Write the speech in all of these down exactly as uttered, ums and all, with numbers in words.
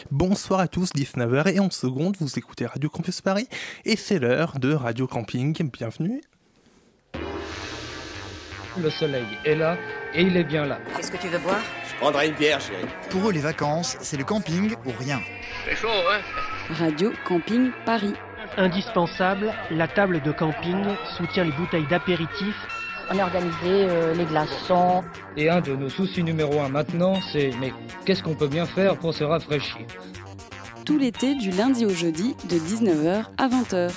Bonsoir à tous, dix-neuf heures et onze secondes, vous écoutez Radio Campus Paris et c'est l'heure de Radio Camping, bienvenue. Le soleil est là et il est bien là. Qu'est-ce que tu veux boire ? Je prendrai une bière, chérie. Pour eux, les vacances, c'est le camping ou rien. C'est chaud, hein ? Radio Camping Paris. Indispensable, la table de camping soutient les bouteilles d'apéritifs. On a organisé euh, les glaçons. Et un de nos soucis numéro un maintenant, c'est mais qu'est-ce qu'on peut bien faire pour se rafraîchir ? Tout l'été, du lundi au jeudi, de dix-neuf heures à vingt heures.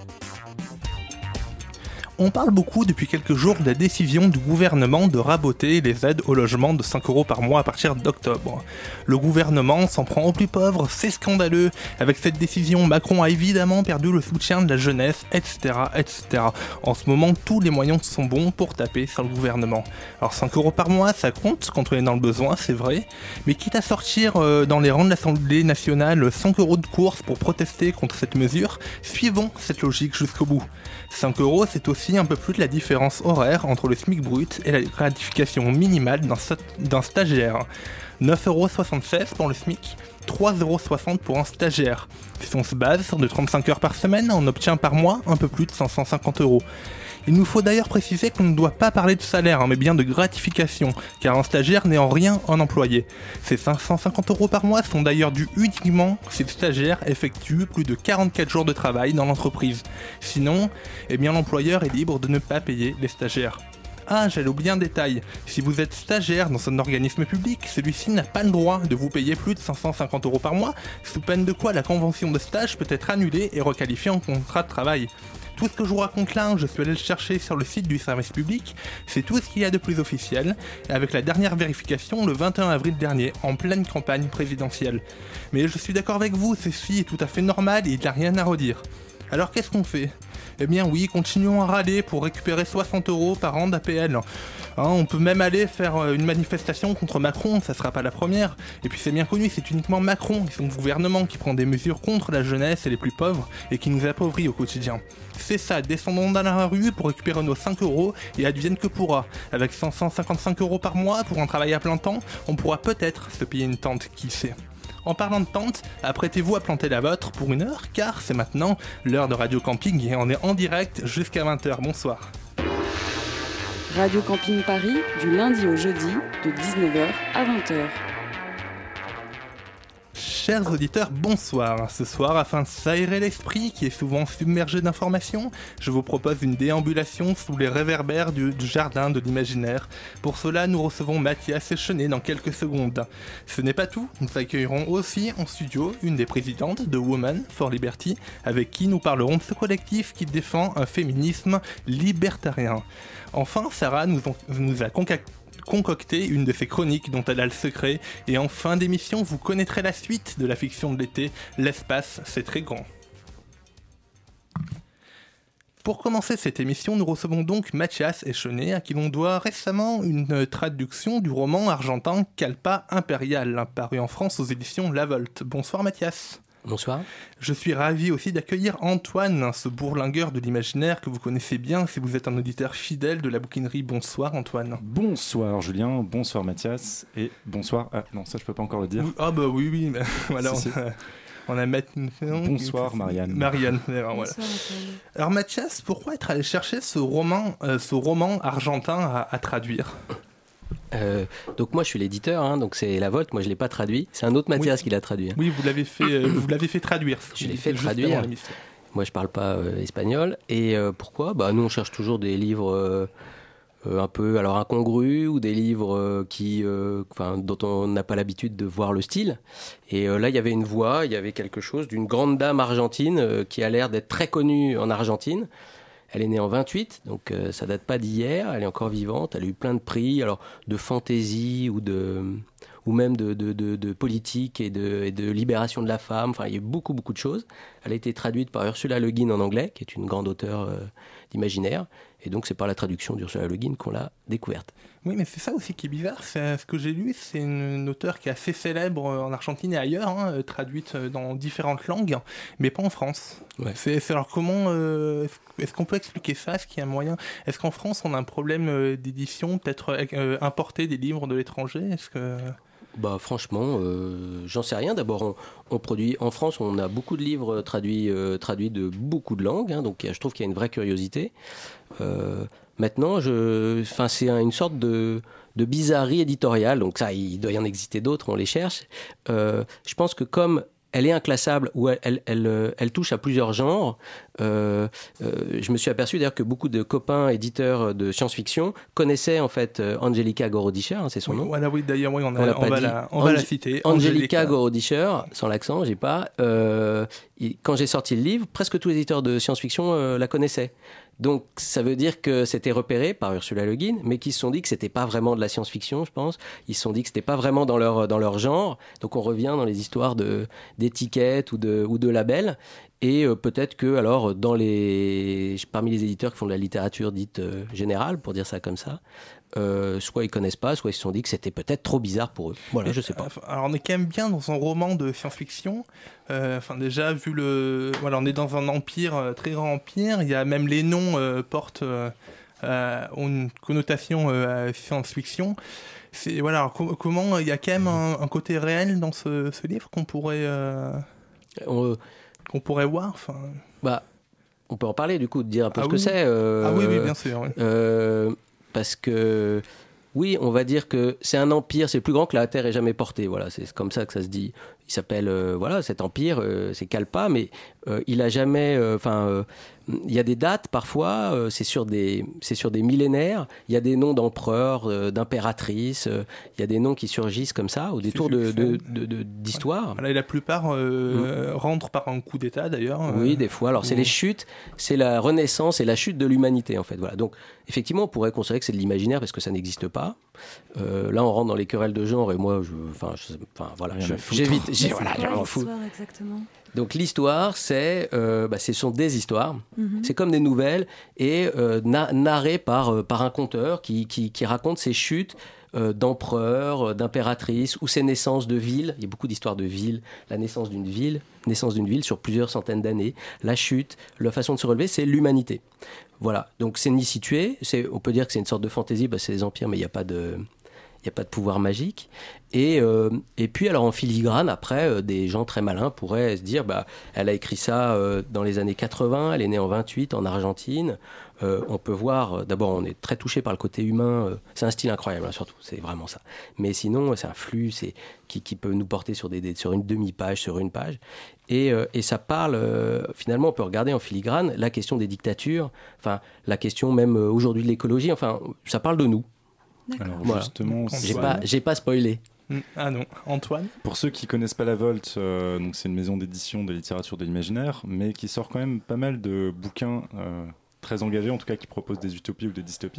On parle beaucoup depuis quelques jours de la décision du gouvernement de raboter les aides au logement de cinq euros par mois à partir d'octobre. Le gouvernement s'en prend aux plus pauvres, c'est scandaleux. Avec cette décision, Macron a évidemment perdu le soutien de la jeunesse, et cetera, et cetera. En ce moment, tous les moyens sont bons pour taper sur le gouvernement. Alors cinq euros par mois, ça compte quand on est dans le besoin, c'est vrai. Mais quitte à sortir euh, dans les rangs de l'Assemblée nationale cinq euros de course pour protester contre cette mesure, suivons cette logique jusqu'au bout. cinq euros, c'est aussi un peu plus de la différence horaire entre le SMIC brut et la gratification minimale d'un, sta- d'un stagiaire. neuf euros soixante-seize pour le SMIC, trois euros soixante pour un stagiaire. Si on se base sur de trente-cinq heures par semaine, on obtient par mois un peu plus de cinq cent cinquante euros. Il nous faut d'ailleurs préciser qu'on ne doit pas parler de salaire, hein, mais bien de gratification, car un stagiaire n'est en rien un employé. Ces cinq cent cinquante euros par mois sont d'ailleurs dus uniquement si le stagiaire effectue plus de quarante-quatre jours de travail dans l'entreprise. Sinon, eh bien l'employeur est libre de ne pas payer les stagiaires. Ah, j'allais oublier un détail. Si vous êtes stagiaire dans un organisme public, celui-ci n'a pas le droit de vous payer plus de cinq cent cinquante euros par mois, sous peine de quoi la convention de stage peut être annulée et requalifiée en contrat de travail. Tout ce que je vous raconte là, je suis allé le chercher sur le site du service public, c'est tout ce qu'il y a de plus officiel, avec la dernière vérification le vingt et un avril dernier, en pleine campagne présidentielle. Mais je suis d'accord avec vous, ceci est tout à fait normal et il n'y a rien à redire. Alors qu'est-ce qu'on fait ? Eh bien oui, continuons à râler pour récupérer soixante euros par an d'A P L. Hein, on peut même aller faire une manifestation contre Macron, ça sera pas la première. Et puis c'est bien connu, c'est uniquement Macron et son gouvernement qui prend des mesures contre la jeunesse et les plus pauvres et qui nous appauvrit au quotidien. C'est ça, descendons dans la rue pour récupérer nos cinq euros et advienne que pourra. Avec cinq cent cinquante-cinq euros par mois pour un travail à plein temps, on pourra peut-être se payer une tente, qui sait. En parlant de tente, apprêtez-vous à planter la vôtre pour une heure, car c'est maintenant l'heure de Radio Camping et on est en direct jusqu'à vingt heures. Bonsoir. Radio Camping Paris, du lundi au jeudi, de dix-neuf heures à vingt heures. Chers auditeurs, bonsoir. Ce soir, afin de s'aérer l'esprit qui est souvent submergé d'informations, je vous propose une déambulation sous les réverbères du, du jardin de l'imaginaire. Pour cela, nous recevons Mathias Echenet dans quelques secondes. Ce n'est pas tout, nous accueillerons aussi en studio une des présidentes de Women for Liberty, avec qui nous parlerons de ce collectif qui défend un féminisme libertarien. Enfin, Sarah nous, ont, nous a concocté concocter une de ses chroniques dont elle a le secret, et en fin d'émission vous connaîtrez la suite de la fiction de l'été, L'espace c'est très grand. Pour commencer cette émission, nous recevons donc Mathias Echenet, à qui l'on doit récemment une traduction du roman argentin Kalpa Impérial, paru en France aux éditions La Volte. Bonsoir Mathias. Bonsoir. Je suis ravi aussi d'accueillir Antoine, ce bourlingueur de l'imaginaire que vous connaissez bien si vous êtes un auditeur fidèle de la bouquinerie. Bonsoir Antoine. Bonsoir Julien, bonsoir Mathias et bonsoir... Ah non, ça je peux pas encore le dire. Ah bah oui, oui, mais voilà, si, si. on a... On a Matt... Bonsoir Marianne. Marianne, voilà. Bonsoir, Alors Mathias, pourquoi être allé chercher ce roman, euh, ce roman argentin à, à traduire ? Euh, donc moi je suis l'éditeur, hein, donc c'est La Volte, moi je l'ai pas traduit, c'est un autre Mathias oui. qui l'a traduit. Hein. Oui, vous l'avez fait, euh, vous l'avez fait traduire. Je l'ai fait traduire. Moi je parle pas euh, espagnol. Et euh, pourquoi ? Bah nous on cherche toujours des livres euh, euh, un peu alors incongrus ou des livres euh, qui, euh, dont on n'a pas l'habitude de voir le style. Et euh, là il y avait une voix, il y avait quelque chose d'une grande dame argentine euh, qui a l'air d'être très connue en Argentine. Elle est née en vingt-huit, donc euh, ça date pas d'hier, elle est encore vivante, elle a eu plein de prix, alors de fantaisie ou, de, ou même de, de, de, de politique et de, et de libération de la femme, enfin il y a eu beaucoup beaucoup de choses. Elle a été traduite par Ursula Le Guin en anglais, qui est une grande auteure euh, d'imaginaire, et donc c'est par la traduction d'Ursula Le Guin qu'on l'a découverte. Oui, mais c'est ça aussi qui est bizarre, c'est, ce que j'ai lu, c'est une, une auteure qui est assez célèbre en Argentine et ailleurs, hein, traduite dans différentes langues, mais pas en France. Ouais. C'est, c'est alors comment, euh, est-ce qu'on peut expliquer ça ? Est-ce qu'il y a un moyen ? Est-ce qu'en France on a un problème d'édition, peut-être euh, importer des livres de l'étranger ? Est-ce que... Bah franchement, euh, j'en sais rien. D'abord, on, on produit en France, on a beaucoup de livres traduits, euh, traduits de beaucoup de langues, hein, donc je trouve qu'il y a une vraie curiosité. Euh, maintenant, je, enfin, c'est une sorte de, de bizarrerie éditoriale. Donc ça, il doit y en exister d'autres, on les cherche. Euh, je pense que comme elle est inclassable, ou elle, elle, elle, elle touche à plusieurs genres. Euh, euh, je me suis aperçu d'ailleurs que beaucoup de copains éditeurs de science-fiction connaissaient en fait Angelica Gorodischer, hein, c'est son oui, nom. Voilà, oui, d'ailleurs, oui, on, a, on, on, va, la, on va la citer. Angelica, Angelica Gorodischer, sans l'accent, j'ai pas. Euh, quand j'ai sorti le livre, presque tous les éditeurs de science-fiction euh, la connaissaient. Donc ça veut dire que c'était repéré par Ursula Le Guin, mais qu'ils se sont dit que c'était pas vraiment de la science-fiction, je pense. Ils se sont dit que c'était pas vraiment dans leur dans leur genre. Donc on revient dans les histoires de d'étiquettes ou de ou de labels. Et euh, peut-être que alors dans les parmi les éditeurs qui font de la littérature dite euh, générale, pour dire ça comme ça, euh, soit ils connaissent pas, soit ils se sont dit que c'était peut-être trop bizarre pour eux. Voilà, et, je sais pas. Alors on est quand même bien dans un roman de science-fiction. Euh, enfin déjà vu le, voilà, on est dans un empire, euh, très grand empire. Il y a même les noms euh, portent euh, euh, une connotation euh, science-fiction. C'est voilà. Alors, com- comment il y a quand même un, un côté réel dans ce, ce livre qu'on pourrait euh, on, qu'on pourrait voir. Enfin. Bah, on peut en parler du coup, de dire un peu ah ce oui. que c'est. Euh, ah oui, oui, bien sûr. Oui. Euh, parce que oui, on va dire que c'est un empire, c'est plus grand que la Terre ait jamais porté. Voilà, c'est comme ça que ça se dit. Il s'appelle, euh, voilà, cet empire, euh, c'est Kalpa, mais euh, il a jamais, enfin, euh, il y a des dates parfois, euh, c'est sur des, c'est sur des millénaires. Il y a des noms d'empereurs, euh, d'impératrices. Euh, il y a des noms qui surgissent comme ça au détour de, de, de, de, d'histoire. Voilà, et la plupart euh, mmh. rentrent par un coup d'État d'ailleurs. Euh, oui, des fois. Alors c'est mmh. les chutes, c'est la renaissance et la chute de l'humanité en fait. Voilà. Donc effectivement, on pourrait considérer que c'est de l'imaginaire parce que ça n'existe pas. Euh, là, on rentre dans les querelles de genre et moi, je, enfin, je, enfin voilà, je, j'évite. J'ai, voilà, c'est quoi l'histoire exactement ? Donc l'histoire, c'est, euh, bah, ce sont des histoires. Mm-hmm. C'est comme des nouvelles et euh, na- narrées par euh, par un conteur qui qui, qui raconte ses chutes euh, d'empereurs, d'impératrices ou ses naissances de villes. Il y a beaucoup d'histoires de villes. La naissance d'une ville, naissance d'une ville sur plusieurs centaines d'années. La chute, la façon de se relever, c'est l'humanité. Voilà. Donc c'est ni situé. C'est, on peut dire que c'est une sorte de fantaisie. Bah, c'est les empires, mais il n'y a pas de il n'y a pas de pouvoir magique. Et, euh, et puis, alors en filigrane, après, euh, des gens très malins pourraient se dire bah, elle a écrit ça euh, dans les années quatre-vingts, elle est née en vingt-huit, en Argentine. Euh, on peut voir, d'abord, on est très touché par le côté humain. Euh, c'est un style incroyable, hein, surtout, c'est vraiment ça. Mais sinon, c'est un flux c'est, qui, qui peut nous porter sur, des, des, sur une demi-page, sur une page. Et, euh, et ça parle, euh, finalement, on peut regarder en filigrane la question des dictatures, enfin, la question même euh, aujourd'hui de l'écologie, enfin, ça parle de nous. D'accord. Alors voilà. justement, j'ai pas, j'ai pas spoilé. Ah non, Antoine. Pour ceux qui connaissent pas La Volte, euh, donc c'est une maison d'édition de littérature de l'imaginaire, mais qui sort quand même pas mal de bouquins euh, très engagés, en tout cas qui proposent des utopies ou des dystopies.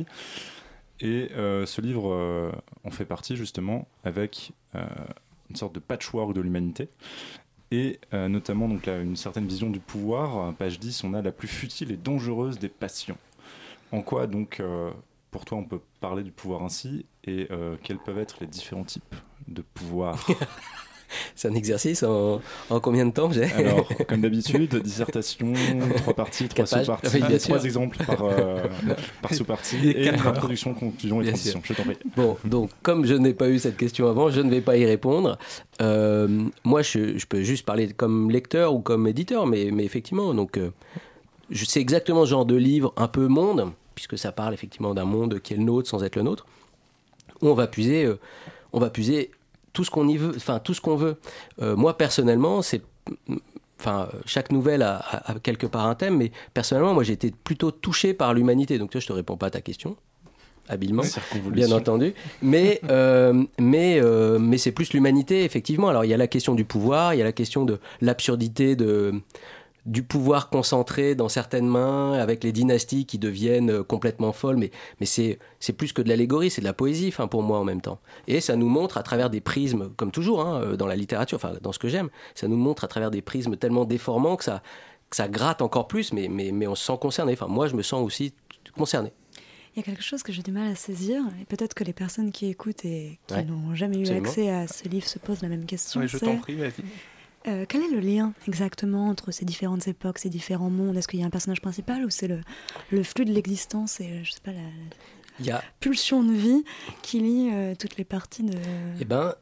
Et euh, ce livre euh, en fait partie justement avec euh, une sorte de patchwork de l'humanité. Et euh, notamment donc là, une certaine vision du pouvoir. Page dix, on a la plus futile et dangereuse des passions. En quoi donc euh, pour toi, on peut parler du pouvoir ainsi et euh, quels peuvent être les différents types de pouvoir? C'est un exercice en, en combien de temps j'ai Alors, comme d'habitude, dissertation, trois parties, trois sous-parties, oui, trois sûr. exemples par, euh, par sous-partie et, et une introduction, conclusion et bien transition. Sûr. Je t'en prie. Bon, donc, comme je n'ai pas eu cette question avant, je ne vais pas y répondre. Euh, moi, je, je peux juste parler comme lecteur ou comme éditeur, mais, mais effectivement, donc, euh, je sais exactement ce genre de livre, un peu monde, puisque ça parle effectivement d'un monde qui est le nôtre sans être le nôtre, où on va puiser, euh, on va puiser tout ce qu'on y veut, enfin tout ce qu'on veut. Euh, moi personnellement, c'est, enfin chaque nouvelle a, a, a quelque part un thème, mais personnellement, moi j'ai été plutôt touché par l'humanité. Donc toi, je te réponds pas à ta question, habilement, bien entendu, mais euh, mais euh, mais c'est plus l'humanité effectivement. Alors il y a la question du pouvoir, il y a la question de l'absurdité de du pouvoir concentré dans certaines mains, avec les dynasties qui deviennent complètement folles, mais, mais c'est, c'est plus que de l'allégorie, c'est de la poésie, enfin, pour moi en même temps. Et ça nous montre à travers des prismes, comme toujours, hein, dans la littérature, enfin dans ce que j'aime, ça nous montre à travers des prismes tellement déformants que ça, que ça gratte encore plus, mais, mais, mais on se sent concerné. Enfin, moi, je me sens aussi concerné. Il y a quelque chose que j'ai du mal à saisir, et peut-être que les personnes qui écoutent et qui ouais. n'ont jamais eu Absolument. accès à ce livre se posent la même question. Oui, je c'est... t'en prie, vas-y. Euh, quel est le lien exactement entre ces différentes époques, ces différents mondes? Est-ce qu'il y a un personnage principal ou c'est le, le flux de l'existence et je sais pas, la, la Il y a... pulsion de vie qui lie euh, toutes les parties de... Eh ben,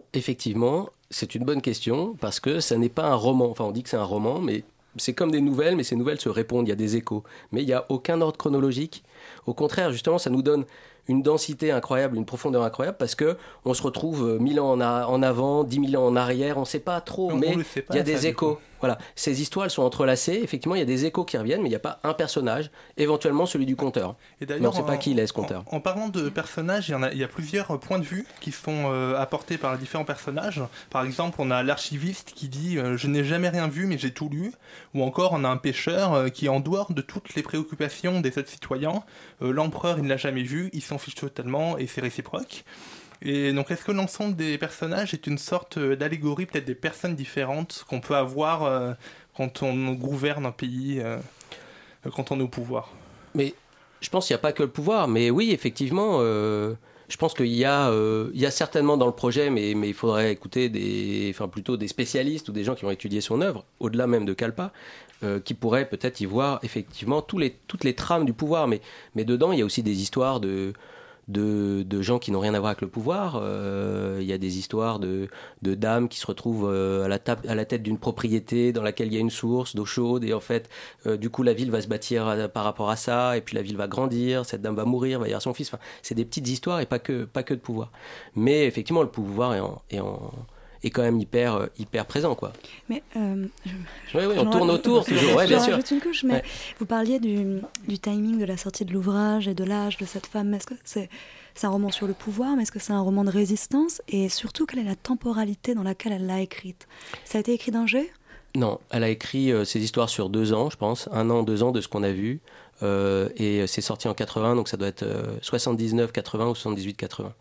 effectivement, c'est une bonne question, parce que ça n'est pas un roman. Enfin, on dit que c'est un roman, mais c'est comme des nouvelles, mais ces nouvelles se répondent, il y a des échos. Mais il n'y a aucun ordre chronologique. Au contraire, justement, ça nous donne une densité incroyable, une profondeur incroyable, parce qu'on se retrouve mille ans en, a, en avant, dix mille ans en arrière, on ne sait pas trop, on, mais il y a des échos. Voilà. Ces histoires, elles sont entrelacées, effectivement, il y a des échos qui reviennent, mais il n'y a pas un personnage, éventuellement celui du conteur. Et mais on ne sait pas qui il est, ce conteur. En, en parlant de personnages, il y, en a, il y a plusieurs points de vue qui sont euh, apportés par les différents personnages. Par exemple, on a l'archiviste qui dit euh, « Je n'ai jamais rien vu, mais j'ai tout lu ». Ou encore, on a un pêcheur euh, qui est en dehors de toutes les préoccupations des autres citoyens. Euh, l'empereur, il ne l'a jamais vu, il s'en fiche totalement, et c'est réciproque. Et donc, est-ce que l'ensemble des personnages est une sorte d'allégorie, peut-être des personnes différentes qu'on peut avoir euh, quand on gouverne un pays, euh, quand on est au pouvoir ? Mais je pense qu'il n'y a pas que le pouvoir, mais oui, effectivement, euh, je pense qu'il y a, euh, il y a certainement dans le projet, mais, mais il faudrait écouter des, enfin plutôt des spécialistes ou des gens qui ont étudié son œuvre, au-delà même de Kalpa, euh, qui pourraient peut-être y voir effectivement tous les, toutes les trames du pouvoir, mais, mais dedans, il y a aussi des histoires de... De, de gens qui n'ont rien à voir avec le pouvoir. Euh, il y a des histoires de, de dames qui se retrouvent euh, à, la table, à la tête d'une propriété dans laquelle il y a une source d'eau chaude, et en fait, euh, du coup, la ville va se bâtir à, par rapport à ça, et puis la ville va grandir, cette dame va mourir, va y avoir son fils. Enfin, c'est des petites histoires et pas que, pas que de pouvoir. Mais effectivement, le pouvoir est en... Est en est quand même hyper, hyper présent, quoi. Mais euh, je, oui, oui, on tourne autour toujours, ouais, bien sûr. Rajoute une couche, mais ouais. Vous parliez du, du timing de la sortie de l'ouvrage et de l'âge de cette femme. Est-ce que c'est, c'est un roman sur le pouvoir, mais est-ce que c'est un roman de résistance ? Et surtout, quelle est la temporalité dans laquelle elle l'a écrite ? Ça a été écrit d'un jet ? Non, elle a écrit euh, ses histoires sur deux ans, je pense, un an, deux ans de ce qu'on a vu, euh, et c'est sorti en quatre-vingts, donc ça doit être euh, soixante-dix-neuf quatre-vingts ou soixante-dix-huit quatre-vingts.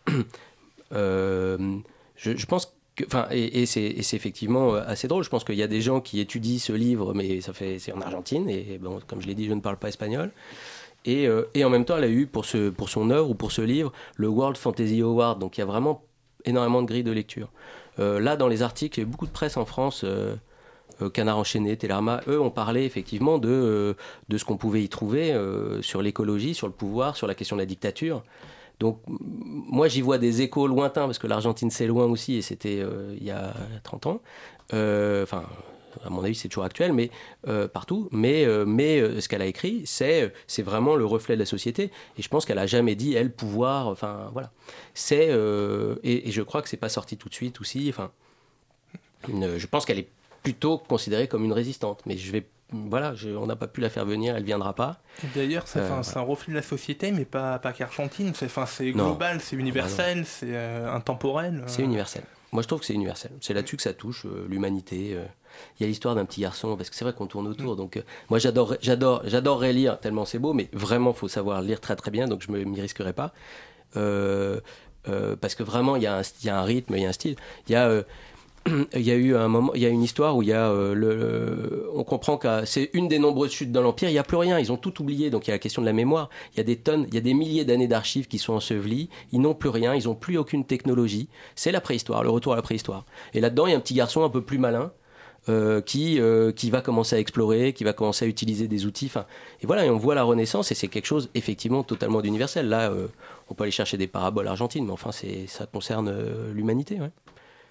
euh, je, je pense Enfin, et, et, c'est, et c'est effectivement assez drôle. Je pense qu'il y a des gens qui étudient ce livre, mais ça fait, c'est en Argentine, et bon, comme je l'ai dit, je ne parle pas espagnol. Et, euh, et en même temps, elle a eu pour, ce, pour son œuvre ou pour ce livre le World Fantasy Award. Donc il y a vraiment énormément de grilles de lecture. Euh, là, dans les articles, il y a beaucoup de presse en France, euh, euh, Canard Enchaîné, Télérama, eux ont parlé effectivement de, euh, de ce qu'on pouvait y trouver euh, sur l'écologie, sur le pouvoir, sur la question de la dictature. Donc, moi, j'y vois des échos lointains, parce que l'Argentine, c'est loin aussi, et c'était euh, il y a trente ans. Euh, enfin, à mon avis, c'est toujours actuel, mais euh, partout. Mais, euh, mais euh, ce qu'elle a écrit, c'est, c'est vraiment le reflet de la société. Et je pense qu'elle n'a jamais dit, elle, pouvoir. Enfin, voilà. C'est, euh, et, et je crois que ce n'est pas sorti tout de suite aussi. Enfin, une, je pense qu'elle est plutôt considérée comme une résistante. Mais je vais... Voilà, je, on n'a pas pu la faire venir, elle ne viendra pas. Et d'ailleurs, c'est, euh, c'est un reflet de la société, mais pas, pas qu'Argentine. C'est, c'est global, non. c'est universel, non, non. c'est euh, intemporel. C'est universel. Moi, je trouve que c'est universel. C'est là-dessus que ça touche euh, l'humanité. Euh. Il y a l'histoire d'un petit garçon, parce que c'est vrai qu'on tourne autour. Mm. Donc, euh, moi, j'adore, j'adore, j'adorerais lire, tellement c'est beau, mais vraiment, il faut savoir lire très très bien, donc je ne m'y risquerai pas. Euh, euh, parce que vraiment, il y, y a un rythme, il y a un style. Il y a... Euh, il y a eu un moment, il y a une histoire où il y a euh, le, le, on comprend que c'est une des nombreuses chutes dans l'Empire. Il n'y a plus rien, ils ont tout oublié. Donc il y a la question de la mémoire. Il y a des tonnes, il y a des milliers d'années d'archives qui sont ensevelies. Ils n'ont plus rien, ils n'ont plus aucune technologie. C'est la préhistoire, le retour à la préhistoire. Et là-dedans, il y a un petit garçon un peu plus malin euh, qui euh, qui va commencer à explorer, qui va commencer à utiliser des outils. Enfin, et voilà, et on voit la Renaissance, et c'est quelque chose effectivement totalement d'universel. Là, euh, on peut aller chercher des paraboles argentines, mais enfin, c'est ça concerne euh, l'humanité. Ouais.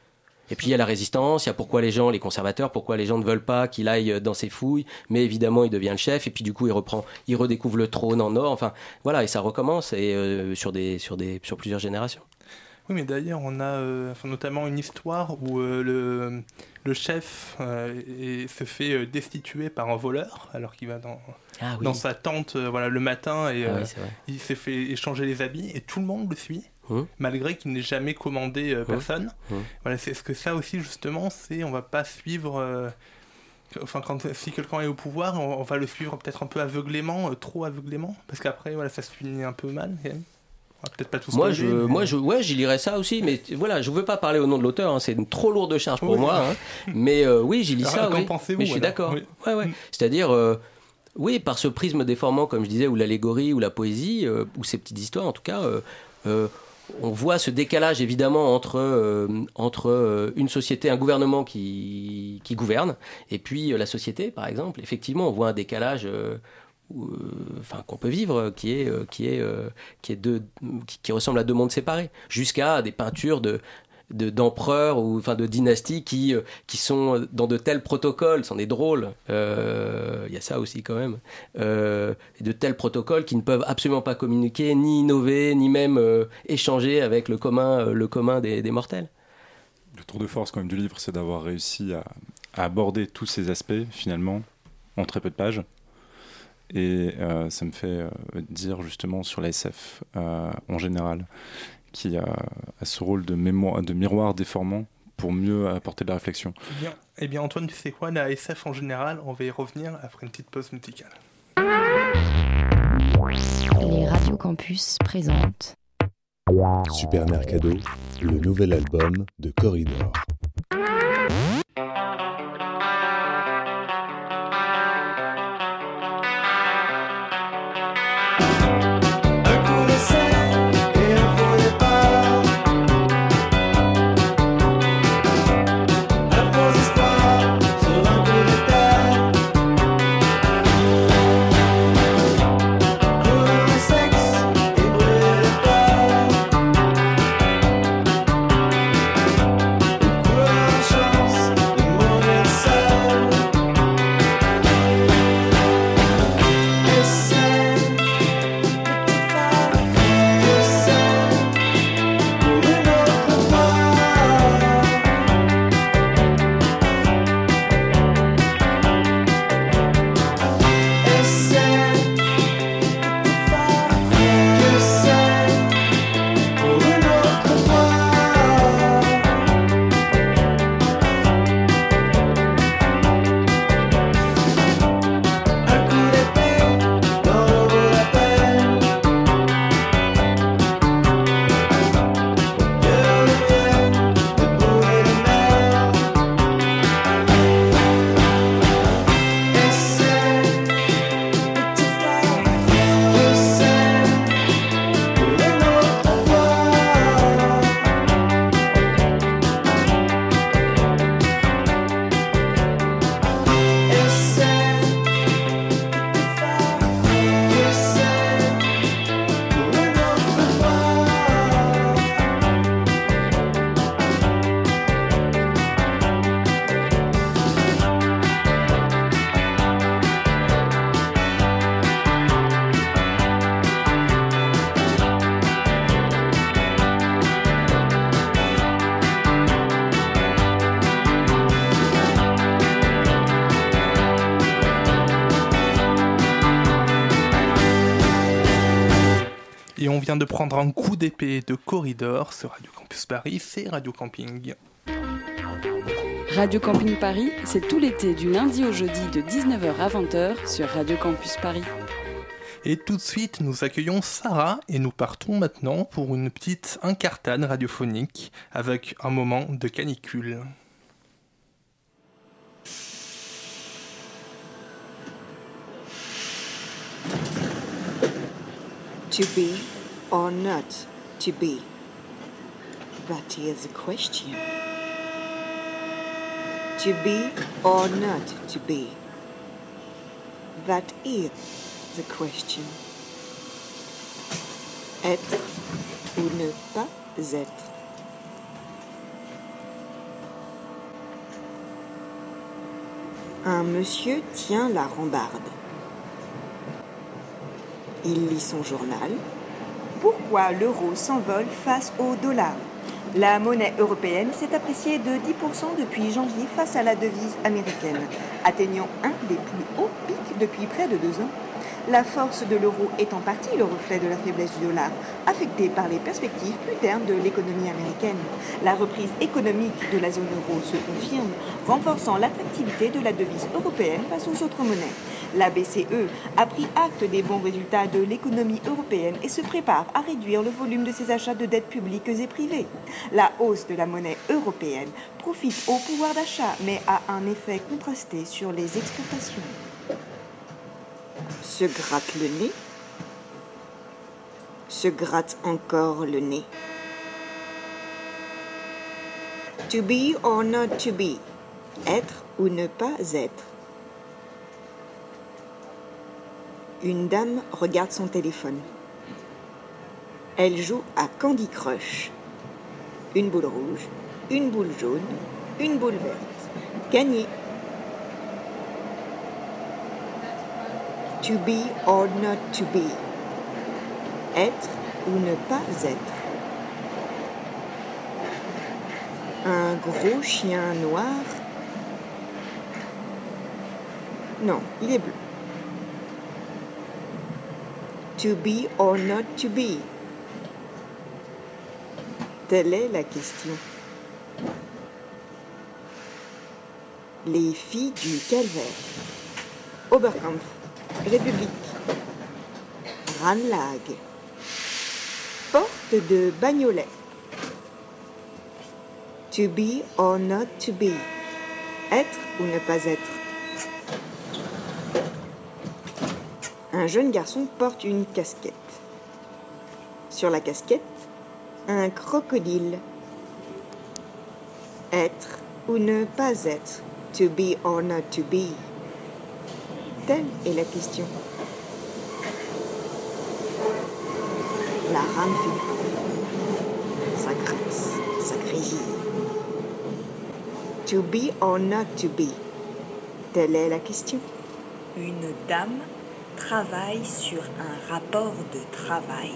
Et puis il y a la résistance, il y a pourquoi les gens, les conservateurs, pourquoi les gens ne veulent pas qu'il aille dans ses fouilles, mais évidemment il devient le chef, et puis du coup il reprend, il redécouvre le trône en or, enfin voilà, et ça recommence, et euh, sur, des, sur, des, sur plusieurs générations. Oui, mais d'ailleurs on a euh, enfin, notamment une histoire où euh, le, le chef euh, est, se fait destituer par un voleur, alors qu'il va dans, ah, oui. dans sa tente euh, voilà, le matin, et ah, euh, oui, il s'est fait échanger les habits, et tout le monde le suit. Mmh. Malgré qu'il n'ait jamais commandé euh, personne. Mmh. Voilà, c'est ce que ça aussi justement, c'est on va pas suivre. Euh, enfin, quand si quelqu'un est au pouvoir, on, on va le suivre peut-être un peu aveuglément, euh, trop aveuglément, parce qu'après, voilà, ça se finit un peu mal. Quand même. Peut-être pas tout moi, je, mais... moi, je, ouais, j'y lirais ça aussi, mais voilà, je veux pas parler au nom de l'auteur, hein, c'est une trop lourde charge pour oui. moi. Hein, mais euh, oui, j'y lis alors, ça. Oui, mais je suis alors d'accord. Oui. Ouais, ouais. Mmh. C'est-à-dire. Euh, oui, par ce prisme déformant, comme je disais, ou l'allégorie, ou la poésie, euh, ou ces petites histoires, en tout cas. Euh, euh, On voit ce décalage évidemment entre, euh, entre euh, une société, un gouvernement qui, qui gouverne, et puis euh, la société, par exemple. Effectivement, on voit un décalage euh, où, euh, enfin, qu'on peut vivre, qui, est, euh, qui, est, euh, qui, est deux, qui, qui ressemble à deux mondes séparés, jusqu'à des peintures de... de, d'empereurs ou enfin, de dynasties qui, euh, qui sont dans de tels protocoles, c'en est drôle, il euh, y a ça aussi quand même, euh, de tels protocoles qui ne peuvent absolument pas communiquer, ni innover, ni même euh, échanger avec le commun, euh, le commun des, des mortels. Le tour de force quand même du livre, c'est d'avoir réussi à, à aborder tous ces aspects finalement en très peu de pages. Et euh, ça me fait euh, dire justement sur la S F euh, en général, qui a, a ce rôle de, mémoire, de miroir déformant pour mieux apporter de la réflexion. Eh bien, eh bien Antoine, tu sais quoi, la S F en général, on va y revenir après une petite pause musicale. Les Radio Campus présentent Super Mercado, le nouvel album de Corridor. Et on vient de prendre un coup d'épée de Corridor sur Radio Campus Paris, c'est Radio Camping. Radio Camping Paris, c'est tout l'été du lundi au jeudi de dix-neuf heures à vingt heures sur Radio Campus Paris. Et tout de suite, nous accueillons Sarah et nous partons maintenant pour une petite incartade radiophonique avec un moment de canicule. To be or not to be? That is a question. To be or not to be? That is the question. Être ou ne pas être? Un monsieur tient la rambarde. Il lit son journal. Pourquoi l'euro s'envole face au dollar? La monnaie européenne s'est appréciée de dix pour cent depuis janvier face à la devise américaine, atteignant un des plus hauts pics depuis près de deux ans. La force de l'euro est en partie le reflet de la faiblesse du dollar, affectée par les perspectives plus ternes de l'économie américaine. La reprise économique de la zone euro se confirme, renforçant l'attractivité de la devise européenne face aux autres monnaies. La B C E a pris acte des bons résultats de l'économie européenne et se prépare à réduire le volume de ses achats de dettes publiques et privées. La hausse de la monnaie européenne profite au pouvoir d'achat, mais a un effet contrasté sur les exportations. Se gratte le nez, se gratte encore le nez. To be or not to be? Être ou ne pas être? Une dame regarde son téléphone. Elle joue à Candy Crush. Une boule rouge, une boule jaune, une boule verte. Gagné. To be or not to be. Être ou ne pas être. Un gros chien noir. Non, il est bleu. To be or not to be. Telle est la question. Les filles du calvaire. Oberkampf. République. Ranelagh. Porte de Bagnolet. To be or not to be. Être ou ne pas être. Un jeune garçon porte une casquette. Sur la casquette, un crocodile. Être ou ne pas être. To be or not to be. Telle est la question. La rame fait ça grince, ça grésille. To be or not to be. Telle est la question. Une dame travaille sur un rapport de travail.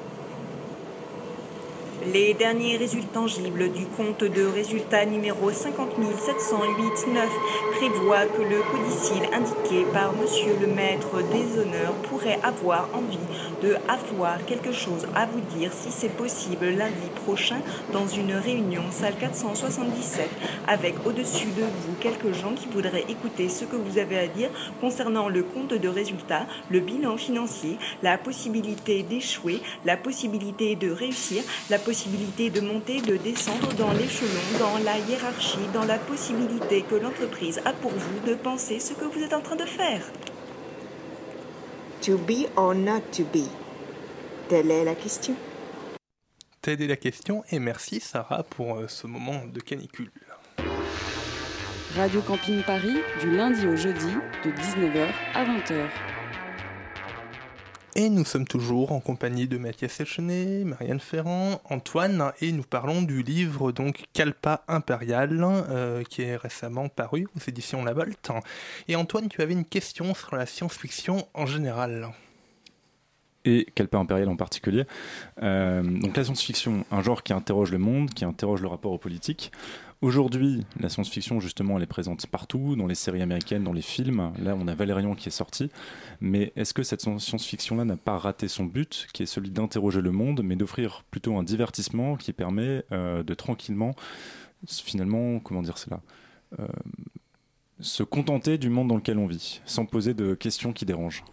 Les derniers résultats tangibles du compte de résultat numéro cinquante mille sept cent huit neuf prévoient que le codicile indiqué par Monsieur le Maître des Honneurs pourrait avoir envie de avoir quelque chose à vous dire si c'est possible lundi prochain dans une réunion salle quatre cent soixante-dix-sept avec au-dessus de vous quelques gens qui voudraient écouter ce que vous avez à dire concernant le compte de résultat, le bilan financier, la possibilité d'échouer, la possibilité de réussir, la possibilité de monter, de descendre dans l'échelon, dans la hiérarchie, dans la possibilité que l'entreprise a pour vous de penser ce que vous êtes en train de faire. To be or not to be. Telle est la question. Telle est la question et merci Sarah pour euh, ce moment de canicule. Radio Camping Paris, du lundi au jeudi, de dix-neuf heures à vingt heures. Et nous sommes toujours en compagnie de Mathias Echenet, Marianne Ferrand, Antoine, et nous parlons du livre donc Kalpa Impérial, euh, qui est récemment paru aux éditions La Volte. Et Antoine, tu avais une question sur la science-fiction en général. Et Kalpa Impérial en particulier. Euh, donc la science-fiction, un genre qui interroge le monde, qui interroge le rapport aux politiques. Aujourd'hui, la science-fiction, justement, elle est présente partout, dans les séries américaines, dans les films. Là, on a Valérian qui est sorti. Mais est-ce que cette science-fiction-là n'a pas raté son but, qui est celui d'interroger le monde, mais d'offrir plutôt un divertissement qui permet euh, de tranquillement, finalement, comment dire cela, euh, se contenter du monde dans lequel on vit, sans poser de questions qui dérangent?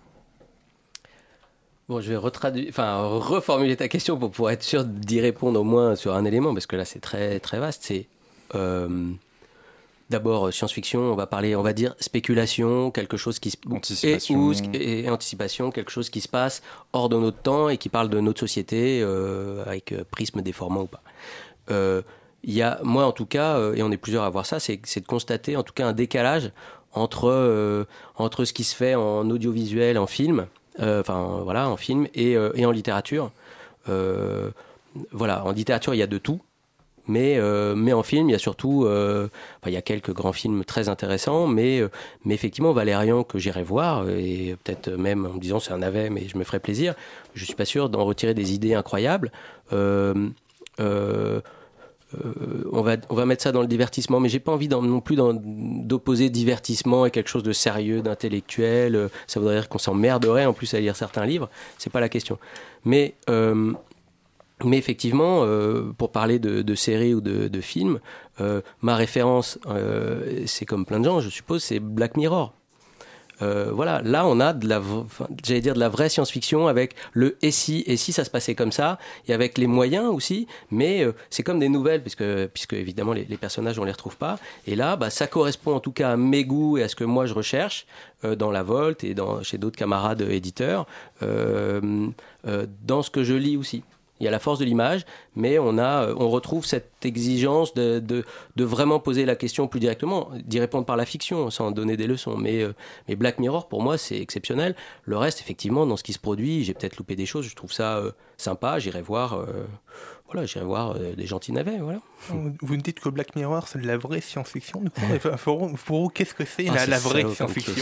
Bon, je vais retraduire, enfin, reformuler ta question pour pouvoir être sûr d'y répondre au moins sur un élément, parce que là, c'est très, très vaste. C'est Euh, d'abord science-fiction, on va parler, on va dire spéculation, quelque chose qui se anticipation. Et, et anticipation, quelque chose qui se passe hors de notre temps et qui parle de notre société euh, avec prisme déformant ou pas. Euh, il y a, moi en tout cas, euh, et on est plusieurs à voir ça, c'est, c'est de constater en tout cas un décalage entre euh, entre ce qui se fait en audiovisuel, en film, euh, enfin voilà, en film et, euh, et en littérature. Euh, voilà, en littérature il y a de tout. Mais, euh, mais en film, il y a surtout, euh, enfin, il y a quelques grands films très intéressants, mais, euh, mais effectivement, Valérian, que j'irai voir, et peut-être même en me disant c'est un navet, mais je me ferai plaisir, je ne suis pas sûr d'en retirer des idées incroyables. Euh, euh, euh, on, va, on va mettre ça dans le divertissement, mais je n'ai pas envie non plus d'opposer divertissement à quelque chose de sérieux, d'intellectuel. Ça voudrait dire qu'on s'emmerderait en plus à lire certains livres, ce n'est pas la question. Mais... Euh, Mais effectivement, euh, pour parler de, de séries ou de, de films, euh, ma référence, euh, c'est comme plein de gens, je suppose, c'est Black Mirror. Euh, voilà, là on a de la, j'allais dire de la vraie science-fiction avec le et si, et si ça se passait comme ça, et avec les moyens aussi, mais euh, c'est comme des nouvelles, puisque, puisque évidemment les, les personnages on les retrouve pas, et là bah, ça correspond en tout cas à mes goûts et à ce que moi je recherche euh, dans La Volte et dans, chez d'autres camarades éditeurs, euh, euh, dans ce que je lis aussi. Il y a la force de l'image, mais on, a, on retrouve cette exigence de, de, de vraiment poser la question plus directement, d'y répondre par la fiction, sans donner des leçons. Mais, mais Black Mirror, pour moi, c'est exceptionnel. Le reste, effectivement, dans ce qui se produit, j'ai peut-être loupé des choses, je trouve ça euh, sympa, j'irai voir. Euh, voilà, j'irai voir euh, des gentils navets, voilà. Vous me dites que Black Mirror, c'est de la vraie science-fiction. Du coup, pour, pour vous, qu'est-ce que c'est, ah, la, c'est la vraie ça, science-fiction?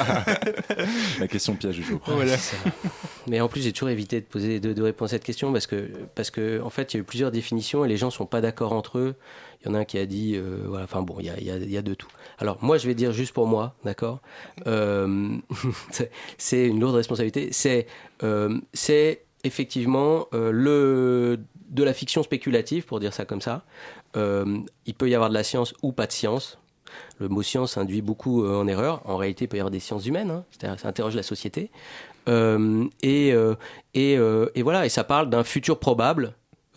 La question piège du jour. Voilà. Mais en plus, j'ai toujours évité de, poser, de, de répondre à cette question parce que, parce que, en fait, il y a eu plusieurs définitions et les gens ne sont pas d'accord entre eux. Il y en a un qui a dit, euh, voilà, enfin bon, il y a, y, a, y a de tout. Alors, moi, je vais dire juste pour moi, d'accord, euh, c'est, c'est une lourde responsabilité. C'est, euh, c'est effectivement euh, le, de la fiction spéculative, pour dire ça comme ça. Euh, il peut y avoir de la science ou pas de science. Le mot science induit beaucoup euh, en erreur. En réalité, il peut y avoir des sciences humaines, hein, c'est-à-dire ça interroge la société. Euh, et, euh, et, euh, et voilà, et ça parle d'un futur probable,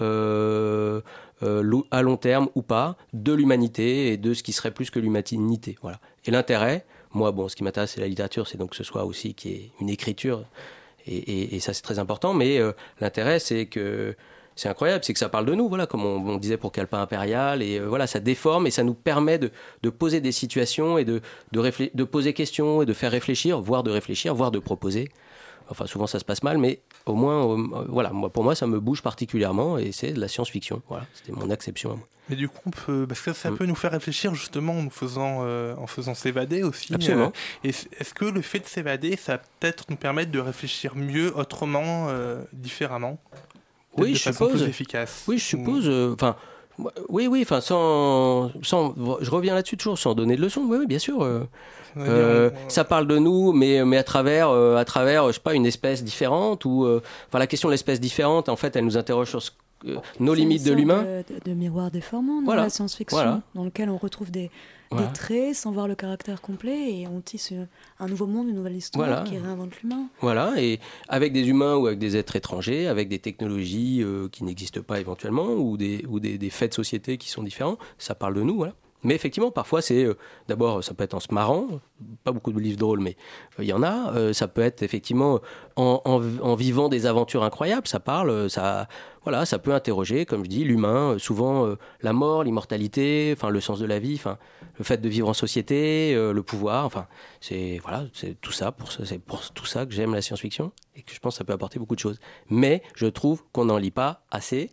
euh, euh, à long terme ou pas, de l'humanité et de ce qui serait plus que l'humanité. Voilà. Et l'intérêt, moi, bon, ce qui m'intéresse, c'est la littérature, c'est donc que ce soit aussi qu'il y ait une écriture, et, et, et ça, c'est très important. Mais euh, l'intérêt, c'est que c'est incroyable, c'est que ça parle de nous, voilà, comme on, on disait pour Calepin Impérial, et euh, voilà, ça déforme et ça nous permet de, de poser des situations et de, de, réflé- de poser questions et de faire réfléchir, voire de réfléchir, voire de proposer. Enfin, souvent ça se passe mal, mais au moins, euh, voilà, moi, pour moi, ça me bouge particulièrement et c'est de la science-fiction. Voilà, c'était mon acception. Mais du coup, on peut, parce que ça Mm. peut nous faire réfléchir justement en nous faisant, euh, en faisant s'évader aussi. Absolument. Euh, et est-ce que le fait de s'évader, ça va peut-être nous permettre de réfléchir mieux, autrement, euh, différemment? Oui, de je façon suppose. Plus efficace. Oui, je suppose. Enfin, euh, oui, oui. Enfin, sans, sans, je reviens là-dessus toujours, sans donner de leçons. Oui, oui, bien sûr. Euh, euh, ça parle de nous, mais mais à travers, euh, à travers, je sais pas, une espèce différente ou, euh, enfin, la question de l'espèce différente, en fait, elle nous interroge sur ce, euh, nos C'est limites une de sorte l'humain. De, de, de miroir déformant dans Voilà. la science-fiction, Voilà. dans lequel on retrouve des, Voilà. des traits sans voir le caractère complet et on tisse une- un nouveau monde, une nouvelle histoire Voilà. qui réinvente l'humain. Voilà, et avec des humains ou avec des êtres étrangers, avec des technologies euh, qui n'existent pas éventuellement, ou des, ou des, des faits de société qui sont différents, ça parle de nous, voilà. Mais effectivement, parfois, c'est euh, d'abord, ça peut être en se marrant, pas beaucoup de livres drôles, mais il euh, y en a. Euh, ça peut être effectivement en, en, en vivant des aventures incroyables. Ça parle, ça, voilà, ça peut interroger, comme je dis, l'humain. Euh, souvent, euh, la mort, l'immortalité, enfin le sens de la vie, enfin le fait de vivre en société, euh, le pouvoir. Enfin, c'est voilà, c'est tout ça. Pour ça, c'est pour tout ça que j'aime la science-fiction et que je pense que ça peut apporter beaucoup de choses. Mais je trouve qu'on n'en lit pas assez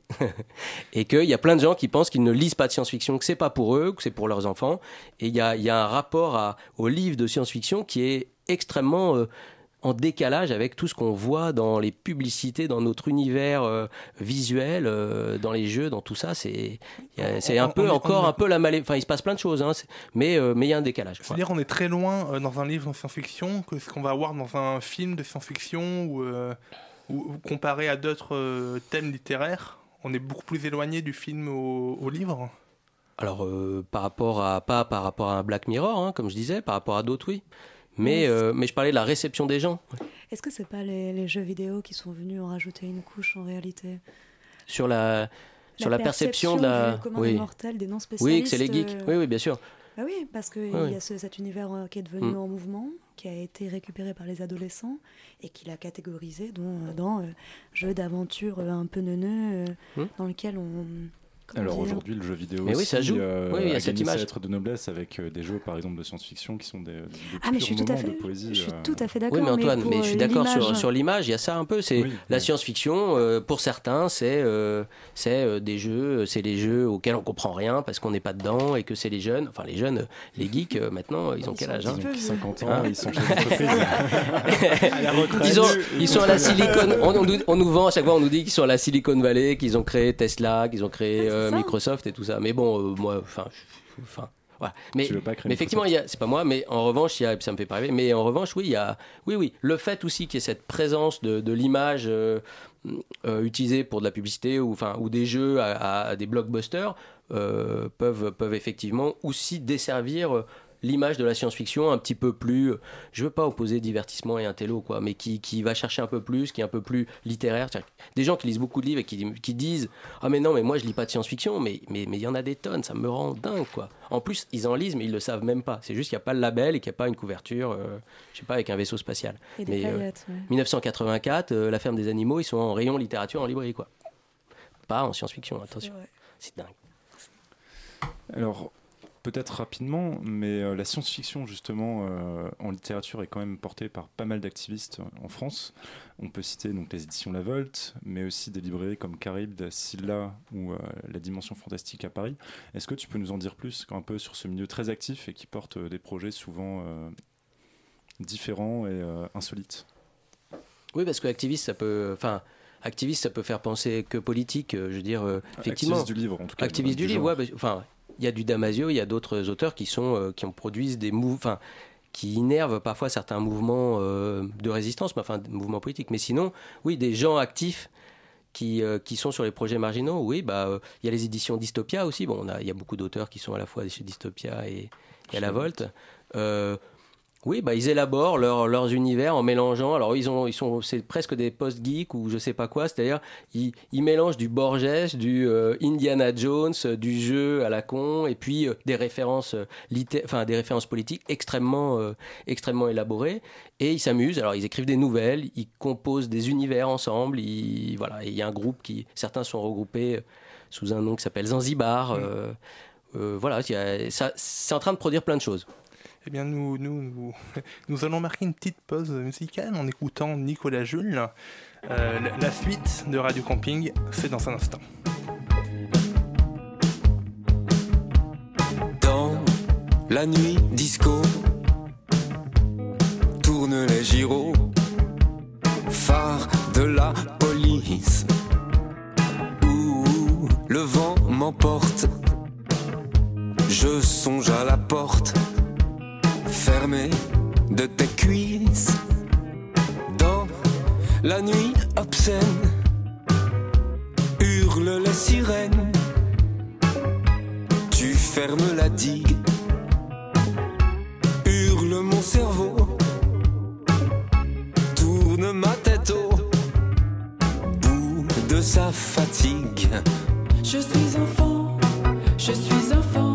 et qu'il y a plein de gens qui pensent qu'ils ne lisent pas de science-fiction, que c'est pas pour eux, que c'est pour leurs enfants. Et il y a, y a un rapport à, aux livres de science-fiction qui est extrêmement euh, en décalage avec tout ce qu'on voit dans les publicités, dans notre univers euh, visuel, euh, dans les jeux, dans tout ça. C'est, y a, c'est un on, peu on, encore on, un peu la malé... Enfin, il se passe plein de choses, hein, mais euh, mais il y a un décalage. C'est-à-dire qu'on est très loin euh, dans un livre de science-fiction que ce qu'on va voir dans un film de science-fiction ou, euh, ou, ou comparé à d'autres euh, thèmes littéraires. On est beaucoup plus éloigné du film au, au livre. Alors, euh, par rapport à, pas par rapport à un Black Mirror, hein, comme je disais, par rapport à d'autres, oui. Mais, euh, mais je parlais de la réception des gens. Est-ce que c'est pas les, les jeux vidéo qui sont venus en rajouter une couche en réalité? Sur la, la sur la perception, perception de la... du commun oui. des mortels, des non-spécialistes. Oui, que c'est les geeks. Euh... Oui, oui, bien sûr. Ah oui, parce qu'il oui, y a oui. ce, cet univers qui est devenu mm. en mouvement, qui a été récupéré par les adolescents et qui l'a catégorisé dans, dans euh, jeu d'aventure un peu neuneux, euh, mm. dans lequel on... Alors dire aujourd'hui, le jeu vidéo mais aussi oui, ça joue. Euh, oui, il y a, a cette gagné image. sa lettre de noblesse avec euh, des jeux, par exemple, de science-fiction qui sont des, des ah, mais je suis tout à fait, de poésie. Je suis euh... tout à fait d'accord. Oui, mais Antoine, mais, mais je suis d'accord sur, sur l'image. Il y a ça un peu. C'est oui, la oui. science-fiction. Euh, pour certains, c'est euh, c'est euh, des jeux, c'est les jeux auxquels on comprend rien parce qu'on n'est pas dedans et que c'est les jeunes. Enfin, les jeunes, les geeks. Euh, maintenant, ils ont ils quel âge Ils ont hein cinquante ans. Hein ils sont chez l'entreprise. ils, ont, ils sont à la Silicon. On, on, on nous vend à chaque fois. On nous dit qu'ils sont à la Silicon Valley, qu'ils ont créé Tesla, qu'ils ont créé euh, Microsoft et tout ça. Mais bon. Euh, moi, enfin, enfin, voilà. Mais, mais effectivement, il y a, c'est pas moi, mais en revanche, il y a, ça me fait pas rêver. Mais en revanche, oui, il y a, oui, oui, le fait aussi qu'il y ait cette présence de, de l'image euh, euh, utilisée pour de la publicité ou, enfin, ou des jeux à, à des blockbusters euh, peuvent, peuvent effectivement aussi desservir. Euh, l'image de la science-fiction un petit peu plus, je veux pas opposer divertissement et intello quoi, mais qui, qui va chercher un peu plus, qui est un peu plus littéraire. Des gens qui lisent beaucoup de livres et qui, qui disent ah mais non mais moi je lis pas de science-fiction, mais mais mais il y en a des tonnes, ça me rend dingue quoi. En plus ils en lisent mais ils le savent même pas. C'est juste qu'il y a pas le label et qu'il y a pas une couverture, euh, je sais pas avec un vaisseau spatial. Et mais des paillettes, euh, ouais. dix-neuf cent quatre-vingt-quatre, euh, La Ferme des Animaux, ils sont en rayon littérature en librairie quoi. Pas en science-fiction, attention. C'est, c'est dingue. Alors peut-être rapidement, mais euh, la science-fiction, justement, euh, en littérature, est quand même portée par pas mal d'activistes en France. On peut citer donc les éditions La Volte, mais aussi des librairies comme Charybde, Scylla ou euh, La Dimension Fantastique à Paris. Est-ce que tu peux nous en dire plus un peu sur ce milieu très actif et qui porte euh, des projets souvent euh, différents et euh, insolites? Oui, parce que activiste, ça peut... Enfin, activiste, ça peut faire penser que politique, je veux dire, euh, effectivement. Activiste du livre, en tout cas. Activiste du, du livre, ouais. Bah, enfin, il y a du Damasio, il y a d'autres auteurs qui sont euh, qui en produisent des mouvements, enfin, qui innervent parfois certains mouvements euh, de résistance, mais enfin, des mouvements politiques. Mais sinon, oui, des gens actifs qui euh, qui sont sur les projets marginaux. Oui, bah, il euh, y a les éditions Dystopia aussi. Bon, il y a beaucoup d'auteurs qui sont à la fois chez Dystopia et, et à La Volte. Euh, Oui, bah ils élaborent leur, leurs univers en mélangeant. Alors ils ont, ils sont, c'est presque des post-geeks ou je sais pas quoi. C'est-à-dire ils, ils mélangent du Borges, du euh, Indiana Jones, du jeu à la con, et puis euh, des références litté- enfin des références politiques extrêmement, euh, extrêmement élaborées. Et ils s'amusent. Alors ils écrivent des nouvelles, ils composent des univers ensemble. Ils, voilà, il y a un groupe qui, certains sont regroupés sous un nom qui s'appelle Zanzibar. Mmh. Euh, euh, voilà, y a, ça, c'est en train de produire plein de choses. Eh bien, nous, nous, nous, nous allons marquer une petite pause musicale en écoutant Nicolas Jules. Euh, la, la suite de Radio Camping, c'est dans un instant. Dans la nuit disco, tournent les gyros, phare de la police, où le vent m'emporte, je songe à la porte fermée de tes cuisses. Dans la nuit obscène, hurlent les sirènes. Tu fermes la digue, hurle mon cerveau, tourne ma tête au bout de sa fatigue. Je suis enfant, je suis enfant.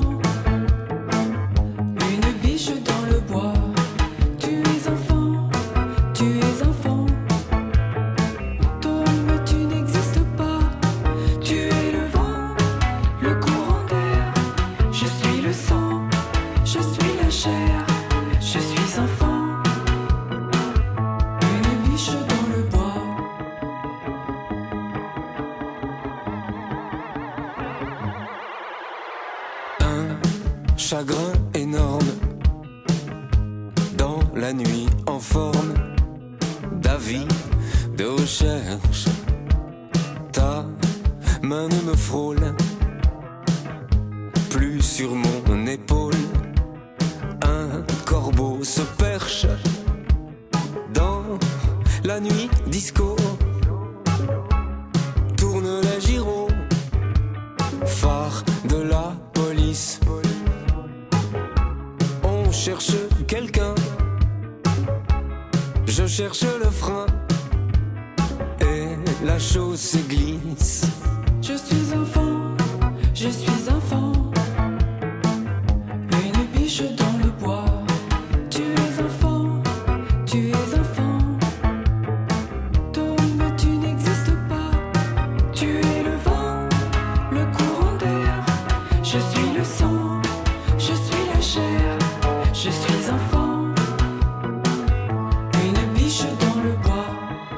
Chagrin énorme, dans la nuit en forme d'avis, de recherche. Ta main ne me frôle plus sur mon épaule. Un corbeau se perche dans la nuit disco. Tourne les gyros, phare de la police. Cherche quelqu'un, je cherche le frein et la chaussée glisse. Je suis enfant, je suis enfant. Une biche dans le bois. Tu es enfant, tu es enfant. Toi, mais tu n'existes pas. Tu es le vent, le courant d'air. Je suis le sang, je suis la chair. Je suis enfant, une biche dans le bois.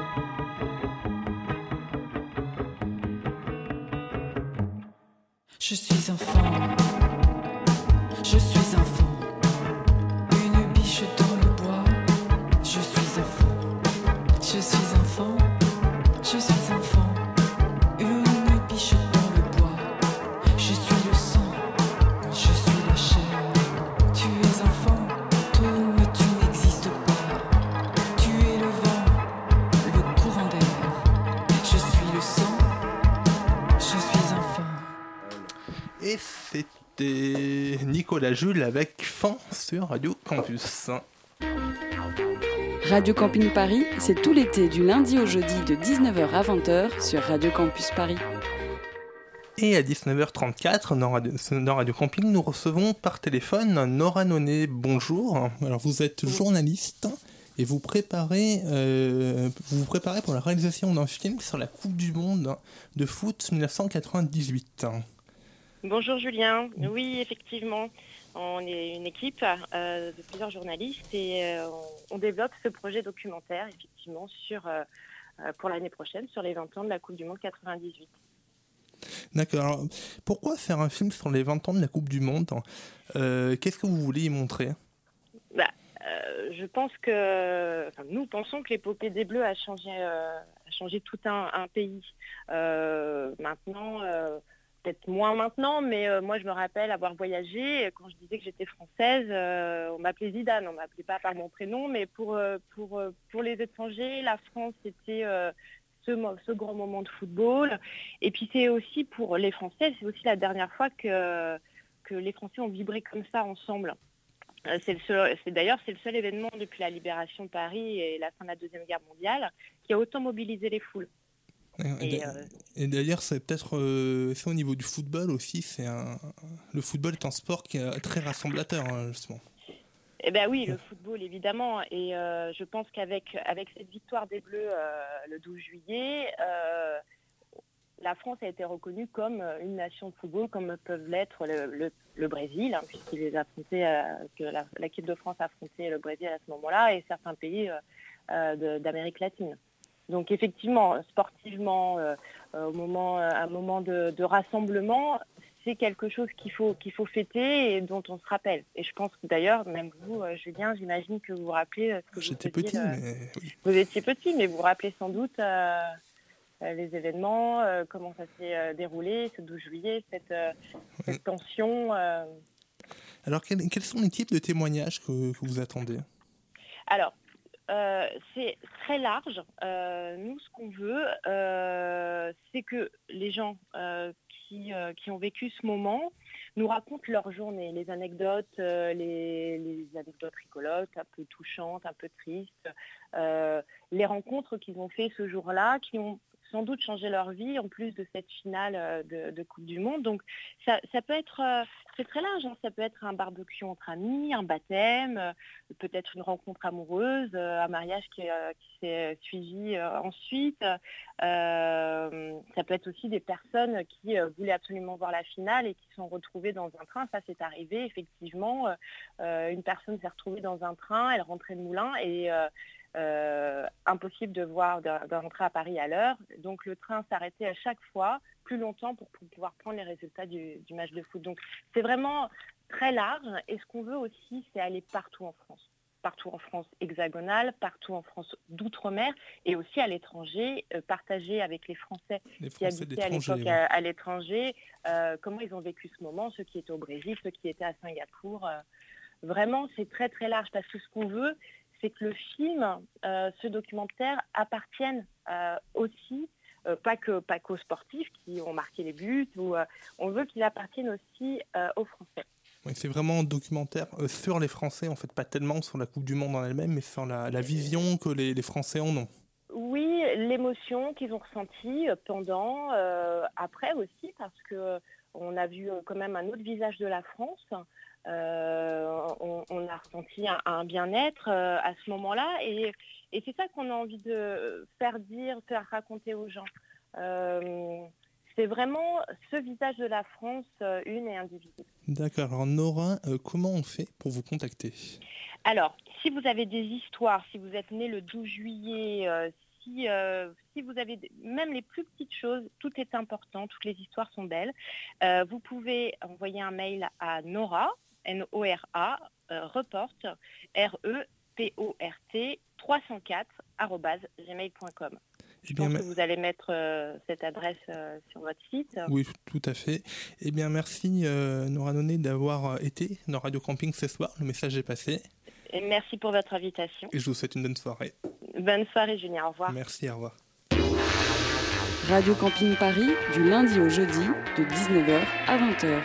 Je suis enfant, je suis enfant, une biche dans le bois. Je suis enfant, je suis enfant, je suis enfant, une biche dans le bois. Je suis le sang, je suis la chair. Tu es enfant, toi mais tu n'existes pas. Tu es le vent, le courant d'air. Je suis le sang, je suis enfant. Et c'était Nicolas Jules avec Fan sur Radio Campus. Radio Camping Paris, c'est tout l'été du lundi au jeudi de dix-neuf heures à vingt heures sur Radio Campus Paris. Et à dix-neuf heures trente-quatre, dans Radio, dans Radio Camping, nous recevons par téléphone Nora Nonet. Bonjour. Alors vous êtes journaliste et vous préparez, euh, vous, vous préparez pour la réalisation d'un film sur la Coupe du Monde de foot dix-neuf cent quatre-vingt-dix-huit. Bonjour Julien. Oui, effectivement, on est une équipe euh, de plusieurs journalistes et euh, on, on développe ce projet documentaire, effectivement, sur, euh, pour l'année prochaine, sur les vingt ans de la Coupe du Monde quatre-vingt-dix-huit. D'accord. Alors, pourquoi faire un film sur les vingt ans de la Coupe du Monde ? euh, Qu'est-ce que vous voulez y montrer ? bah, euh, Je pense que... Enfin, nous pensons que l'épopée des Bleus a changé, euh, a changé tout un, un pays. Euh, maintenant... Euh, peut-être moins maintenant, mais euh, moi je me rappelle avoir voyagé, quand je disais que j'étais française, euh, on m'appelait Zidane, on m'appelait pas par mon prénom, mais pour, euh, pour, euh, pour les étrangers, la France c'était euh, ce, ce grand moment de football, et puis c'est aussi pour les Français, c'est aussi la dernière fois que, que les Français ont vibré comme ça ensemble. Euh, c'est, le seul, c'est d'ailleurs c'est le seul événement depuis la libération de Paris et la fin de la Deuxième Guerre mondiale qui a autant mobilisé les foules. Et, et, euh... et d'ailleurs, c'est peut-être euh, c'est au niveau du football aussi. C'est un, le football est un sport qui est très rassemblateur, hein, justement. Eh ben oui, le football évidemment. Et euh, je pense qu'avec avec cette victoire des Bleus euh, le douze juillet, euh, la France a été reconnue comme une nation de football, comme peuvent l'être le, le, le Brésil, hein, puisqu'il les affrontait, euh, que la, l'équipe de France affrontait le Brésil à ce moment-là, et certains pays euh, euh, de, d'Amérique latine. Donc effectivement, sportivement, euh, au moment, à un moment de, de rassemblement, c'est quelque chose qu'il faut, qu'il faut fêter et dont on se rappelle. Et je pense que d'ailleurs, même vous, Julien, j'imagine que vous vous rappelez ce que J'étais vous faisiez, petit, euh, mais oui. Vous étiez petit, mais vous vous rappelez sans doute euh, les événements, euh, comment ça s'est euh, déroulé, ce douze juillet, cette, euh, cette ouais. tension. Euh... Alors, quel, quels sont les types de témoignages que, que vous attendez ? Alors, Euh, c'est très large. Euh, nous, ce qu'on veut, euh, c'est que les gens euh, qui, euh, qui ont vécu ce moment nous racontent leur journée, les anecdotes, euh, les, les anecdotes rigolotes, un peu touchantes, un peu tristes, euh, les rencontres qu'ils ont fait ce jour-là, qui ont sans doute changé leur vie en plus de cette finale de, de Coupe du Monde. Donc ça, ça peut être, euh, c'est très large, hein. Ça peut être un barbecue entre amis, un baptême, euh, peut-être une rencontre amoureuse, euh, un mariage qui, euh, qui s'est suivi euh, ensuite. Euh, ça peut être aussi des personnes qui euh, voulaient absolument voir la finale et qui sont retrouvées dans un train. Ça, c'est arrivé, effectivement. Euh, une personne s'est retrouvée dans un train, elle rentrait de Moulins et... Euh, Euh, impossible de voir de, de rentrer à Paris à l'heure, donc le train s'arrêtait à chaque fois plus longtemps pour, pour pouvoir prendre les résultats du, du match de foot. Donc c'est vraiment très large et ce qu'on veut aussi c'est aller partout en France, partout en France hexagonale, partout en France d'outre-mer et aussi à l'étranger, euh, partager avec les Français, les qui Français habitaient à l'époque ouais. à, à l'étranger, euh, comment ils ont vécu ce moment, ceux qui étaient au Brésil, ceux qui étaient à Singapour. Euh, vraiment c'est très très large parce que ce qu'on veut c'est que le film, euh, ce documentaire, appartienne euh, aussi, euh, pas que pas qu'aux sportifs qui ont marqué les buts, ou, euh, on veut qu'il appartienne aussi euh, aux Français. Oui, c'est vraiment un documentaire euh, sur les Français, en fait, pas tellement sur la Coupe du Monde en elle-même, mais sur la, la vision que les, les Français en ont. Oui, l'émotion qu'ils ont ressentie pendant, euh, après aussi, parce que on a vu quand même un autre visage de la France. Euh, on, on a ressenti un, un bien-être euh, à ce moment-là et, et c'est ça qu'on a envie de faire dire, faire raconter aux gens. Euh, c'est vraiment ce visage de la France euh, une et indivisible. D'accord. Alors Nora, euh, comment on fait pour vous contacter ? Alors, si vous avez des histoires, si vous êtes né le douze juillet, euh, si, euh, si vous avez même les plus petites choses, tout est important, toutes les histoires sont belles. Euh, vous pouvez envoyer un mail à Nora, N O R A, euh, report, R E P O R T, trois cent quatre, arobase gmail point com. Je pense que vous allez mettre euh, cette adresse euh, sur votre site. Oui, tout à fait. Eh bien, merci euh, Nora Nonnet d'avoir été dans Radio Camping ce soir. Le message est passé. Et merci pour votre invitation. Et je vous souhaite une bonne soirée. Bonne soirée, Julien. Au revoir. Merci, au revoir. Radio Camping Paris, du lundi au jeudi, de dix-neuf heures à vingt heures.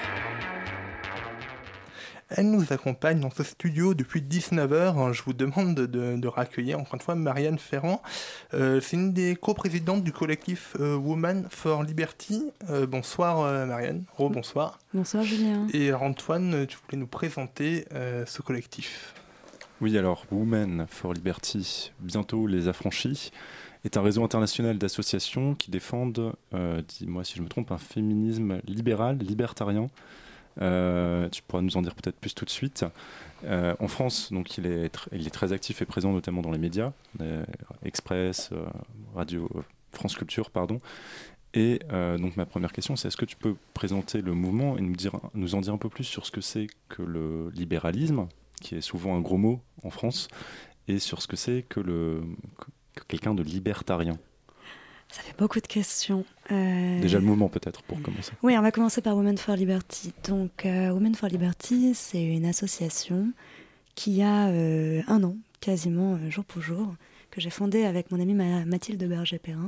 Elle nous accompagne dans ce studio depuis dix-neuf heures. Je vous demande de, de, de raccueillir encore une fois Marianne Ferrand. Euh, c'est une des coprésidentes du collectif euh, Women for Liberty. Euh, bonsoir euh, Marianne. Rebonsoir. Bonsoir Julien. Et Antoine, tu voulais nous présenter euh, ce collectif. Oui, alors Women for Liberty, bientôt les affranchis, est un réseau international d'associations qui défendent, euh, dis-moi si je me trompe, un féminisme libéral, libertarien. Euh, tu pourras nous en dire peut-être plus tout de suite. Euh, en France, donc, il, est tr- il est très actif et présent notamment dans les médias, euh, Express, euh, Radio, euh, France Culture, pardon. Et euh, donc ma première question, c'est est-ce que tu peux présenter le mouvement et nous, dire, nous en dire un peu plus sur ce que c'est que le libéralisme, qui est souvent un gros mot en France, et sur ce que c'est que, le, que quelqu'un de libertarien. Ça fait beaucoup de questions. Euh... Déjà le mouvement peut-être, pour commencer. Oui, on va commencer par Women for Liberty. Donc euh, Women for Liberty, c'est une association qui a euh, un an, quasiment euh, jour pour jour, que j'ai fondée avec mon amie Ma- Mathilde Berger-Perrin.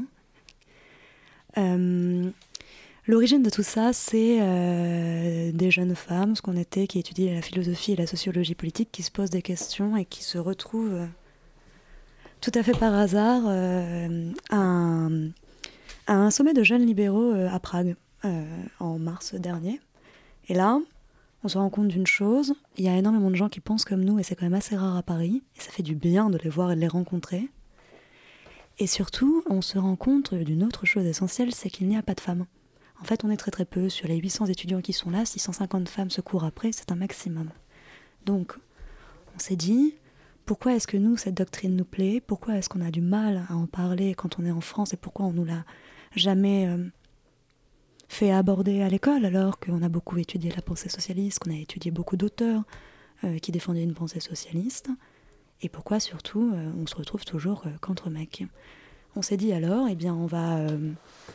Euh, l'origine de tout ça, c'est euh, des jeunes femmes, ce qu'on était, qui étudient la philosophie et la sociologie politique, qui se posent des questions et qui se retrouvent euh, tout à fait par hasard euh, à, un, à un sommet de jeunes libéraux euh, à Prague euh, en mars dernier. Et là, on se rend compte d'une chose, il y a énormément de gens qui pensent comme nous et c'est quand même assez rare à Paris, et ça fait du bien de les voir et de les rencontrer. Et surtout, on se rend compte d'une autre chose essentielle, c'est qu'il n'y a pas de femmes. En fait, on est très très peu. Sur les huit cents étudiants qui sont là, six cent cinquante femmes se courent après, c'est un maximum. Donc, on s'est dit, pourquoi est-ce que nous, cette doctrine nous plaît ? Pourquoi est-ce qu'on a du mal à en parler quand on est en France ? Et pourquoi on nous l'a jamais euh, fait aborder à l'école, alors qu'on a beaucoup étudié la pensée socialiste, qu'on a étudié beaucoup d'auteurs euh, qui défendaient une pensée socialiste ? Et pourquoi, surtout, euh, on se retrouve toujours euh, qu'entre mecs. On s'est dit alors, eh bien, on va, euh,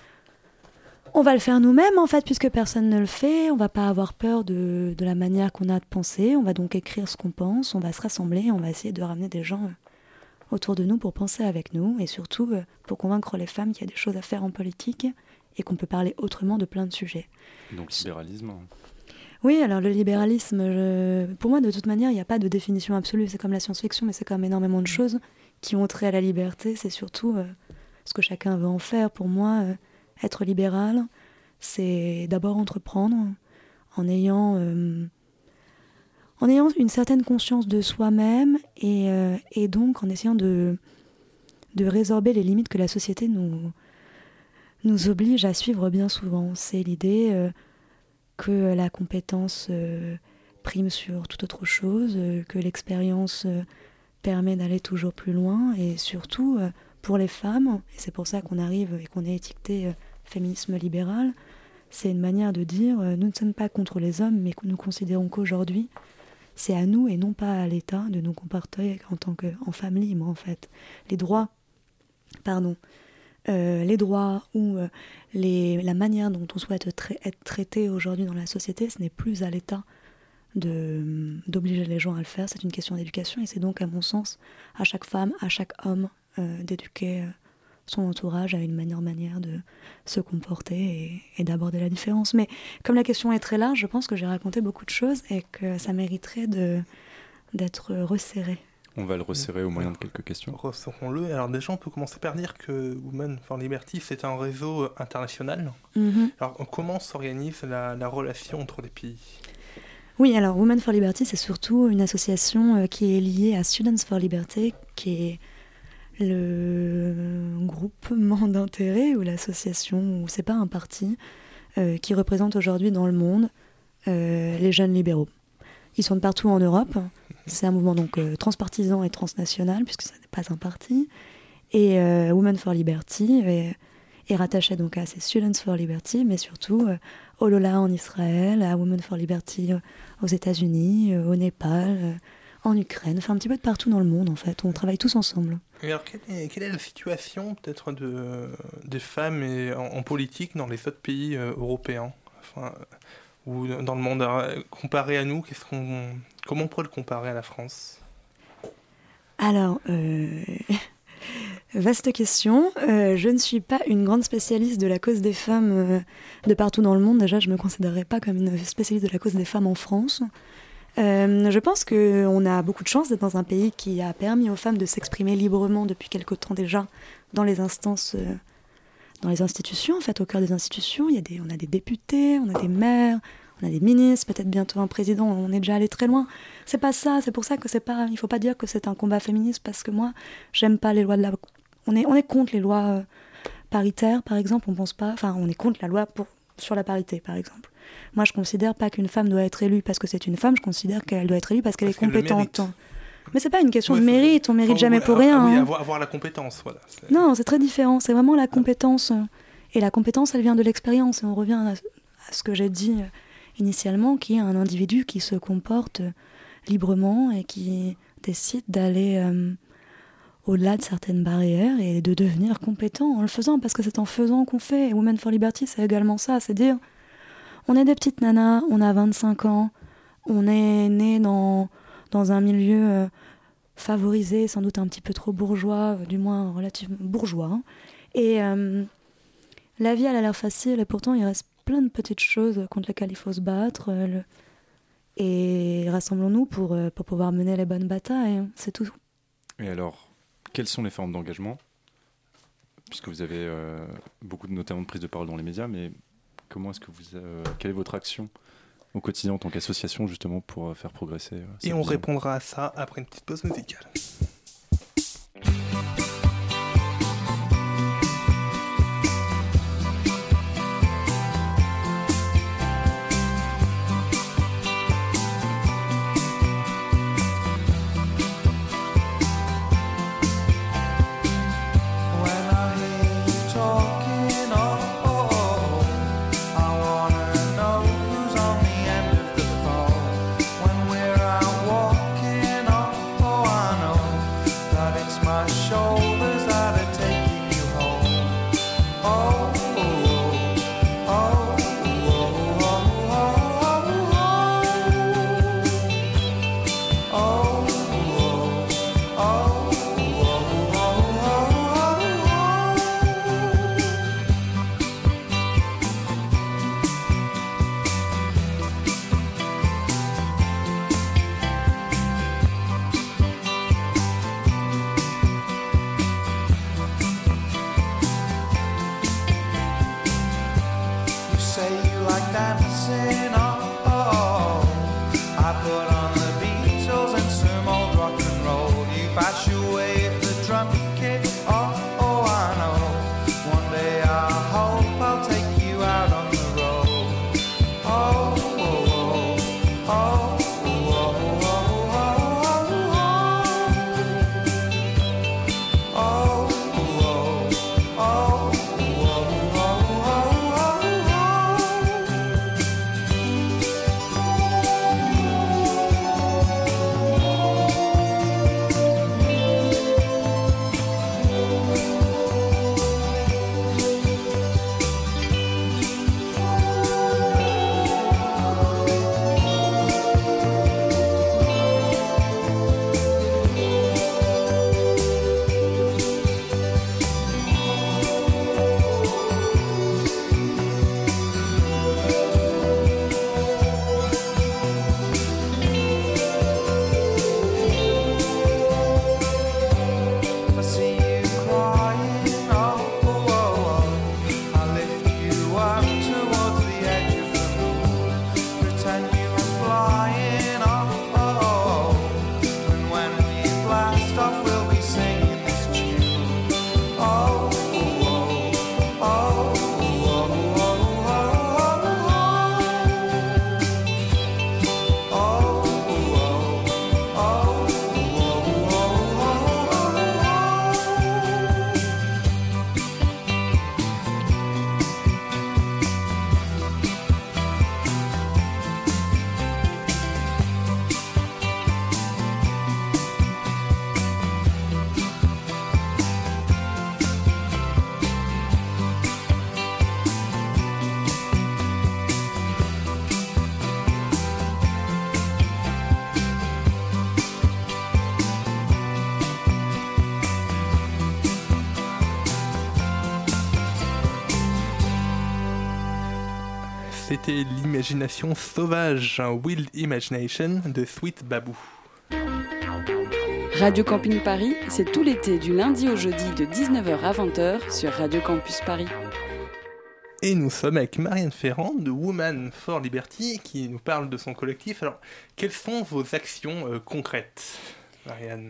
on va le faire nous-mêmes, en fait, puisque personne ne le fait. On va pas avoir peur de, de la manière qu'on a de penser. On va donc écrire ce qu'on pense. On va se rassembler. On va essayer de ramener des gens euh, autour de nous pour penser avec nous. Et surtout, euh, pour convaincre les femmes qu'il y a des choses à faire en politique et qu'on peut parler autrement de plein de sujets. Donc, libéralisme. Oui, alors le libéralisme, je... pour moi, de toute manière, il n'y a pas de définition absolue. C'est comme la science-fiction, mais c'est quand même énormément de choses qui ont trait à la liberté. C'est surtout euh, ce que chacun veut en faire. Pour moi, euh, être libéral, c'est d'abord entreprendre en ayant, euh, en ayant une certaine conscience de soi-même et, euh, et donc en essayant de, de résorber les limites que la société nous, nous oblige à suivre bien souvent. C'est l'idée... Euh, que la compétence euh, prime sur toute autre chose, euh, que l'expérience euh, permet d'aller toujours plus loin, et surtout euh, pour les femmes, et c'est pour ça qu'on arrive et qu'on est étiqueté euh, féminisme libéral, c'est une manière de dire euh, nous ne sommes pas contre les hommes, mais nous considérons qu'aujourd'hui c'est à nous et non pas à l'État de nous comporter en tant que en femme libre en fait. Les droits, pardon, Euh, les droits ou euh, les, la manière dont on souhaite tra- être traité aujourd'hui dans la société, ce n'est plus à l'État de, d'obliger les gens à le faire, c'est une question d'éducation et c'est donc à mon sens à chaque femme, à chaque homme euh, d'éduquer euh, son entourage à une meilleure manière de se comporter et, et d'aborder la différence. Mais comme la question est très large, je pense que j'ai raconté beaucoup de choses et que ça mériterait de, d'être resserré. On va le resserrer au moyen de quelques questions. Resserrons-le. Alors déjà, on peut commencer par dire que Women for Liberty, c'est un réseau international. Mm-hmm. Alors comment s'organise la, la relation entre les pays ? Oui, alors Women for Liberty, c'est surtout une association euh, qui est liée à Students for Liberty, qui est le groupement d'intérêt ou l'association, ou c'est pas un parti, euh, qui représente aujourd'hui dans le monde euh, les jeunes libéraux. Ils sont de partout en Europe. C'est un mouvement donc euh, transpartisan et transnational, puisque ce n'est pas un parti. Et euh, Women for Liberty est, est rattaché donc à ces Students for Liberty, mais surtout euh, au Lola en Israël, à Women for Liberty euh, aux États-Unis, euh, au Népal, euh, en Ukraine, enfin un petit peu de partout dans le monde en fait. On travaille tous ensemble. Et alors, quelle est, quelle est la situation peut-être de, des femmes et, en, en politique dans les autres pays euh, européens, enfin, ou dans le monde comparé à nous, qu'est-ce qu'on, comment on pourrait le comparer à la France ? Alors, euh, vaste question. Euh, je ne suis pas une grande spécialiste de la cause des femmes euh, de partout dans le monde. Déjà, je ne me considérerais pas comme une spécialiste de la cause des femmes en France. Euh, je pense qu'on a beaucoup de chance d'être dans un pays qui a permis aux femmes de s'exprimer librement depuis quelque temps déjà dans les instances, euh, dans les institutions, en fait, au cœur des institutions. Il y a des, on a des députés, on a des maires, on a des ministres, peut-être bientôt un président, on est déjà allé très loin. C'est pas ça, c'est pour ça que c'est pas, il faut pas dire que c'est un combat féministe, parce que moi, j'aime pas les lois de la... On est, on est contre les lois euh, paritaires, par exemple, on pense pas... Enfin, on est contre la loi pour, sur la parité, par exemple. Moi, je considère pas qu'une femme doit être élue parce que c'est une femme, je considère qu'elle doit être élue parce qu'elle parce est compétente. Mais c'est pas une question ouais, de mérite, on mérite jamais pour rien. Oui, hein. avoir, avoir la compétence, voilà. C'est... Non, c'est très différent, c'est vraiment la compétence. Et la compétence, elle vient de l'expérience. Et on revient à, à ce que j'ai dit initialement, qui est un individu qui se comporte librement et qui décide d'aller euh, au-delà de certaines barrières et de devenir compétent en le faisant, parce que c'est en faisant qu'on fait. Et Women for Liberty, c'est également ça, c'est dire, on est des petites nanas, on a vingt-cinq ans, on est né dans... dans un milieu euh, favorisé, sans doute un petit peu trop bourgeois, euh, du moins relativement bourgeois. Hein. Et euh, la vie, elle a l'air facile, et pourtant, il reste plein de petites choses contre lesquelles il faut se battre. Euh, le... Et rassemblons-nous pour, euh, pour pouvoir mener les bonnes batailles, hein. C'est tout. Et alors, quelles sont les formes d'engagement ? Puisque vous avez euh, beaucoup, de, notamment de prise de parole dans les médias, mais comment est-ce que vous... Euh, quelle est votre action au quotidien en tant qu'association, justement, pour faire progresser euh, Et on vision. répondra à ça après une petite pause musicale. C'était l'imagination sauvage, un Wild Imagination de Sweet Babou. Radio Camping Paris, c'est tout l'été du lundi au jeudi de dix-neuf heures à vingt heures sur Radio Campus Paris. Et nous sommes avec Marianne Ferrand de Women for Liberty qui nous parle de son collectif. Alors, quelles sont vos actions euh, concrètes, Marianne ?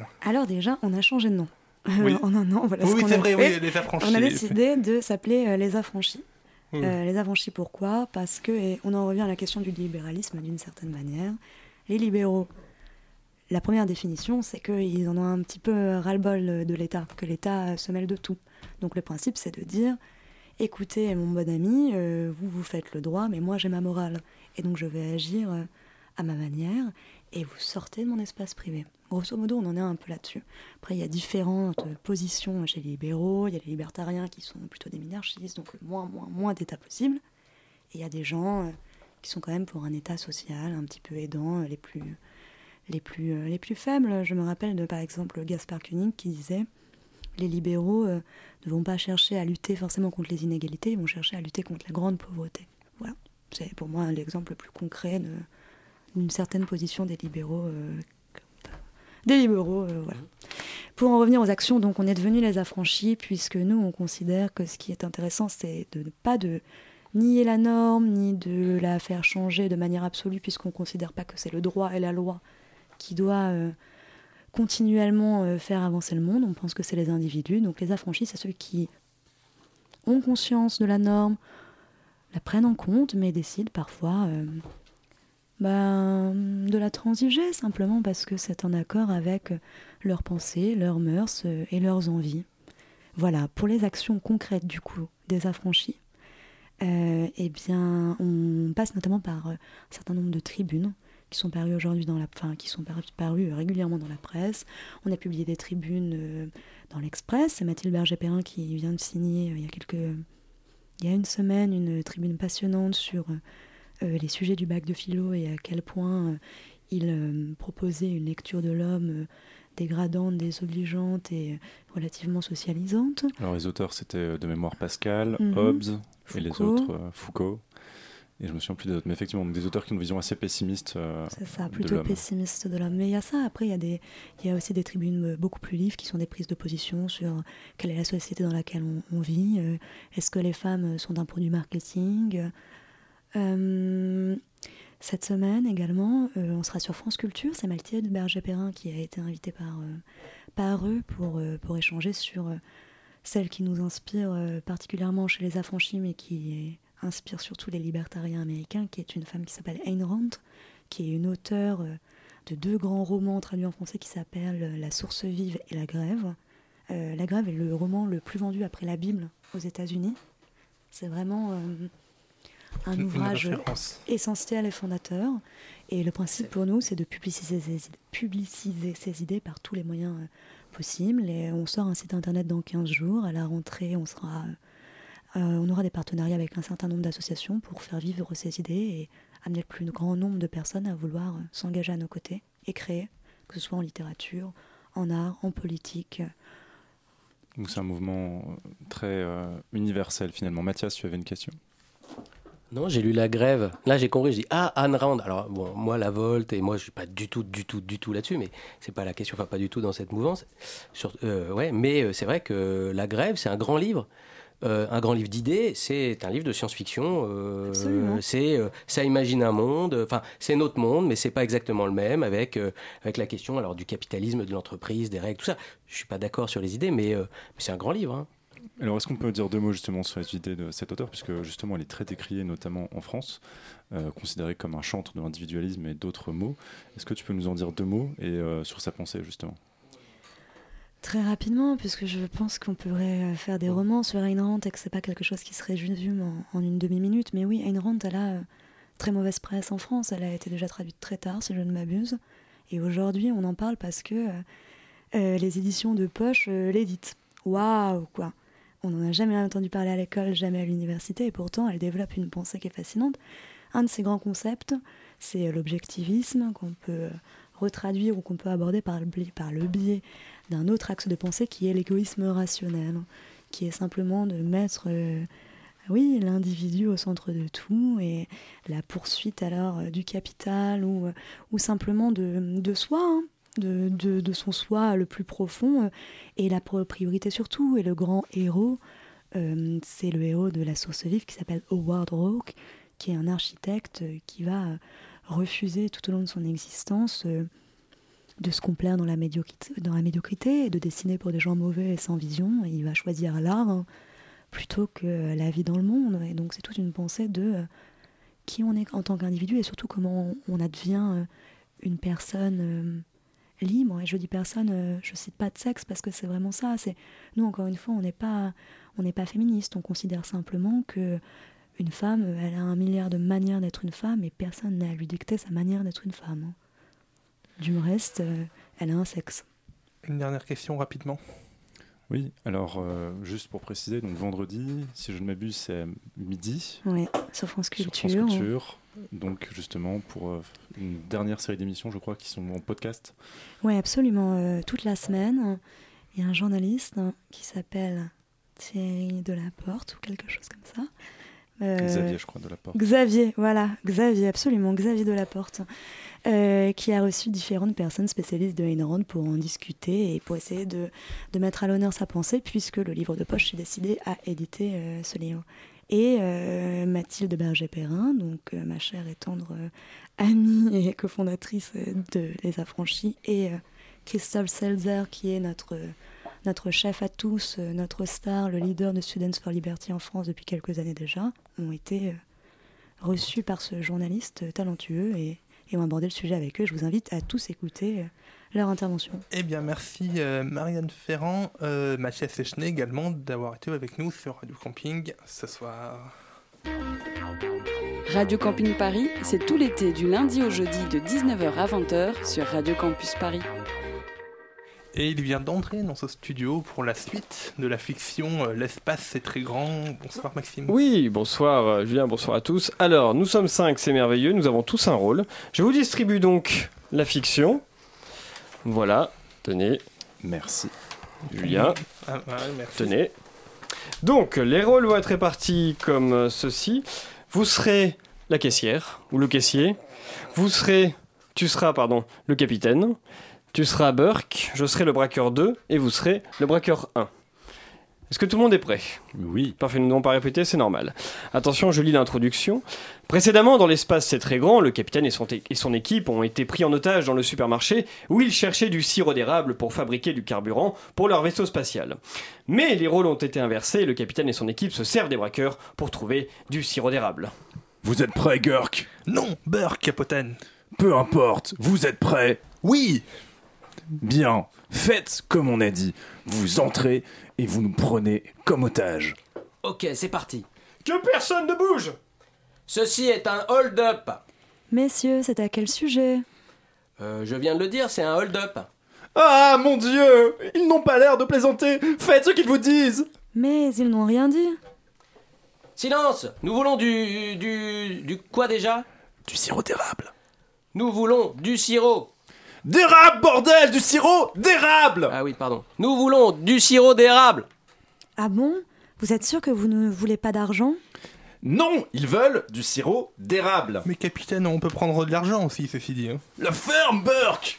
Alors déjà, on a changé de nom. Oui. en un an, voilà oui, ce oui qu'on c'est a vrai, fait. oui, les affranchis. On a décidé de s'appeler euh, les affranchis. Oui. Euh, les affranchis, pourquoi ? Parce que, et on en revient à la question du libéralisme d'une certaine manière, les libéraux, la première définition, c'est qu'ils en ont un petit peu ras-le-bol de l'État, que l'État se mêle de tout. Donc le principe, c'est de dire, écoutez, mon bon ami, euh, vous, vous faites le droit, mais moi, j'ai ma morale. Et donc je vais agir euh, à ma manière, et vous sortez de mon espace privé. Grosso modo, on en est un peu là-dessus. Après, il y a différentes positions chez les libéraux, il y a les libertariens qui sont plutôt des minarchistes, donc le moins, moins, moins d'État possible. Et il y a des gens euh, qui sont quand même pour un État social un petit peu aidant, euh, les plus, les, plus, euh, les plus faibles. Je me rappelle de, par exemple, Gaspard Koenig qui disait « Les libéraux euh, ne vont pas chercher à lutter forcément contre les inégalités, ils vont chercher à lutter contre la grande pauvreté. » Voilà, c'est pour moi l'exemple le plus concret de, d'une certaine position des libéraux euh, Des libéraux, euh, voilà. Pour en revenir aux actions, donc on est devenus les affranchis, puisque nous, on considère que ce qui est intéressant, c'est de ne pas de nier la norme, ni de la faire changer de manière absolue, puisqu'on ne considère pas que c'est le droit et la loi qui doit euh, continuellement euh, faire avancer le monde. On pense que c'est les individus. Donc les affranchis, c'est ceux qui ont conscience de la norme, la prennent en compte, mais décident parfois... Euh, Ben, de la transiger, simplement parce que c'est en accord avec leurs pensées, leurs mœurs et leurs envies. Voilà, pour les actions concrètes du coup des affranchis, euh, eh bien, on passe notamment par un certain nombre de tribunes qui sont parues aujourd'hui dans la, enfin, qui sont parues, parues régulièrement dans la presse. On a publié des tribunes euh, dans l'Express. C'est Mathilde Berger-Perrin qui vient de signer euh, il y a quelques, il y a une semaine une tribune passionnante sur euh, Euh, les sujets du bac de philo et à quel point euh, il euh, proposait une lecture de l'homme euh, dégradante, désobligeante et euh, relativement socialisante. Alors les auteurs, c'était de mémoire Pascal, mm-hmm. Hobbes Foucault. Et les autres, euh, Foucault. Et je me souviens plus des autres, mais effectivement, donc des auteurs qui ont une vision assez pessimiste euh, C'est ça, de plutôt l'homme. pessimiste de l'homme. Mais il y a ça, après, il y a des, il y a aussi des tribunes beaucoup plus livres qui sont des prises de position sur quelle est la société dans laquelle on, on vit, euh, est-ce que les femmes sont un produit marketing. Euh, cette semaine également, euh, on sera sur France Culture. C'est Mathilde Berger-Perrin qui a été invitée par, euh, par eux pour, euh, pour échanger sur euh, celle qui nous inspire euh, particulièrement chez les affranchis, mais qui inspire surtout les libertariens américains, qui est une femme qui s'appelle Ayn Rand, qui est une auteure euh, de deux grands romans traduits en français qui s'appellent La source vive et La grève. Euh, La grève est le roman le plus vendu après la Bible aux États-Unis. C'est vraiment... Euh, un Une ouvrage référence. essentiel et fondateur. Et le principe pour nous, c'est de publiciser ces idées, publiciser ces idées par tous les moyens euh, possibles. Et on sort un site internet dans quinze jours. À la rentrée, on, sera, euh, on aura des partenariats avec un certain nombre d'associations pour faire vivre ces idées et amener le plus grand nombre de personnes à vouloir euh, s'engager à nos côtés et créer, que ce soit en littérature, en art, en politique. Donc c'est un mouvement très euh, universel finalement. Mathias, tu avais une question ? Non, j'ai lu La grève. Là, j'ai compris. Je dis ah, Ayn Rand. Alors bon, moi, la Volte et moi, je suis pas du tout, du tout, du tout là-dessus. Mais c'est pas la question. Enfin, pas du tout dans cette mouvance. Sur, euh, ouais, mais euh, c'est vrai que La grève, c'est un grand livre. Euh, un grand livre d'idées, c'est un livre de science-fiction. Euh, c'est, euh, ça imagine un monde. Enfin, c'est notre monde, mais c'est pas exactement le même avec euh, avec la question alors du capitalisme, de l'entreprise, des règles, tout ça. Je suis pas d'accord sur les idées, mais, euh, mais c'est un grand livre. Hein. Alors, est-ce qu'on peut dire deux mots justement sur les idées de cet auteur, puisque justement elle est très décriée, notamment en France, euh, considérée comme un chantre de l'individualisme et d'autres mots. Est-ce que tu peux nous en dire deux mots et euh, sur sa pensée justement ? Très rapidement, puisque je pense qu'on pourrait faire des romans sur Ayn Rand et que c'est pas quelque chose qui se résume en, en une demi-minute. Mais oui, Ayn Rand, elle a euh, très mauvaise presse en France. Elle a été déjà traduite très tard, si je ne m'abuse. Et aujourd'hui, on en parle parce que euh, euh, les éditions de poche euh, l'éditent. Waouh, quoi! On n'en a jamais entendu parler à l'école, jamais à l'université, et pourtant elle développe une pensée qui est fascinante. Un de ses grands concepts, c'est l'objectivisme, qu'on peut retraduire ou qu'on peut aborder par le biais, par le biais d'un autre axe de pensée qui est l'égoïsme rationnel, qui est simplement de mettre euh, oui, l'individu au centre de tout et la poursuite alors euh, du capital ou, euh, ou simplement de, de soi, hein. De, de, de son soi le plus profond euh, et la priorité surtout. Et le grand héros Euh, c'est le héros de La Source Vive qui s'appelle Howard Rourke, qui est un architecte qui va euh, refuser tout au long de son existence euh, de se complaire dans la, médiocrité, dans la médiocrité et de dessiner pour des gens mauvais et sans vision. Et il va choisir l'art hein, plutôt que la vie dans le monde. Et donc c'est toute une pensée de euh, qui on est en tant qu'individu et surtout comment on, on advient euh, une personne euh, libre. Et je dis personne, euh, je cite pas de sexe parce que c'est vraiment ça. C'est, nous, encore une fois, on n'est pas, on n'est pas féministe. On considère simplement que une femme, elle a un milliard de manières d'être une femme et personne n'a à lui dicter sa manière d'être une femme. Du reste, euh, elle a un sexe. Une dernière question rapidement. Oui, alors euh, juste pour préciser, donc vendredi, si je ne m'abuse, c'est à midi. Oui, sur France Culture. Sur France Culture. Donc justement pour euh, une dernière série d'émissions, je crois, qui sont en podcast. Oui, absolument. Euh, toute la semaine, il y a un journaliste hein, qui s'appelle Thierry Delaporte ou quelque chose comme ça. Euh, Xavier, je crois, Delaporte. Xavier, voilà, Xavier, absolument, Xavier Delaporte, euh, qui a reçu différentes personnes spécialistes de Ayn Rand pour en discuter et pour essayer de, de mettre à l'honneur sa pensée, puisque le livre de poche s'est décidé à éditer euh, ce livre. Et euh, Mathilde Berger-Perrin, donc euh, ma chère et tendre euh, amie et cofondatrice euh, de Les Affranchis, et euh, Christophe Selzer, qui est notre... Euh, notre chef à tous, euh, notre star, le leader de Students for Liberty en France depuis quelques années déjà, ont été euh, reçus par ce journaliste euh, talentueux et, et ont abordé le sujet avec eux. Je vous invite à tous écouter euh, leur intervention. Eh bien, merci euh, Marianne Ferrand, euh, Mathias Echner également d'avoir été avec nous sur Radio Camping ce soir. Radio Camping Paris, c'est tout l'été du lundi au jeudi de dix-neuf heures à vingt heures sur Radio Campus Paris. Et il vient d'entrer dans ce studio pour la suite de la fiction euh, L'espace c'est très grand. Bonsoir Maxime. Oui, bonsoir euh, Julien, bonsoir à tous. Alors, nous sommes cinq, c'est merveilleux, nous avons tous un rôle. Je vous distribue donc la fiction. Voilà, tenez. Merci. Julien, ah, ouais, merci. Tenez. Donc, les rôles vont être répartis comme ceci. Vous serez la caissière, ou le caissier. Vous serez, tu seras, pardon, le capitaine. Tu seras Burke, je serai le braqueur deux, et vous serez le braqueur un. Est-ce que tout le monde est prêt ? Oui. Parfait, nous n'avons pas répété, c'est normal. Attention, je lis l'introduction. Précédemment, dans l'espace C'est très grand, le capitaine et son, t- et son équipe ont été pris en otage dans le supermarché où ils cherchaient du sirop d'érable pour fabriquer du carburant pour leur vaisseau spatial. Mais les rôles ont été inversés et le capitaine et son équipe se servent des braqueurs pour trouver du sirop d'érable. Vous êtes prêts, Gurk ? Non, Burke, Capitaine. Peu importe, vous êtes prêts ? Oui. Bien, faites comme on a dit. Vous entrez et vous nous prenez comme otages. Ok, c'est parti. Que personne ne bouge ! Ceci est un hold-up. Messieurs, c'est à quel sujet ? euh, Je viens de le dire, c'est un hold-up. Ah, mon Dieu ! Ils n'ont pas l'air de plaisanter. Faites ce qu'ils vous disent. Mais ils n'ont rien dit. Silence ! Nous voulons du... du... du quoi déjà ? Du sirop d'érable. Nous voulons du sirop. D'érable, bordel, du sirop d'érable. Ah oui, pardon. Nous voulons du sirop d'érable. Ah bon ? Vous êtes sûr que vous ne voulez pas d'argent ? Non, ils veulent du sirop d'érable. Mais capitaine, on peut prendre de l'argent aussi, ceci dit. Hein. La ferme, Burke.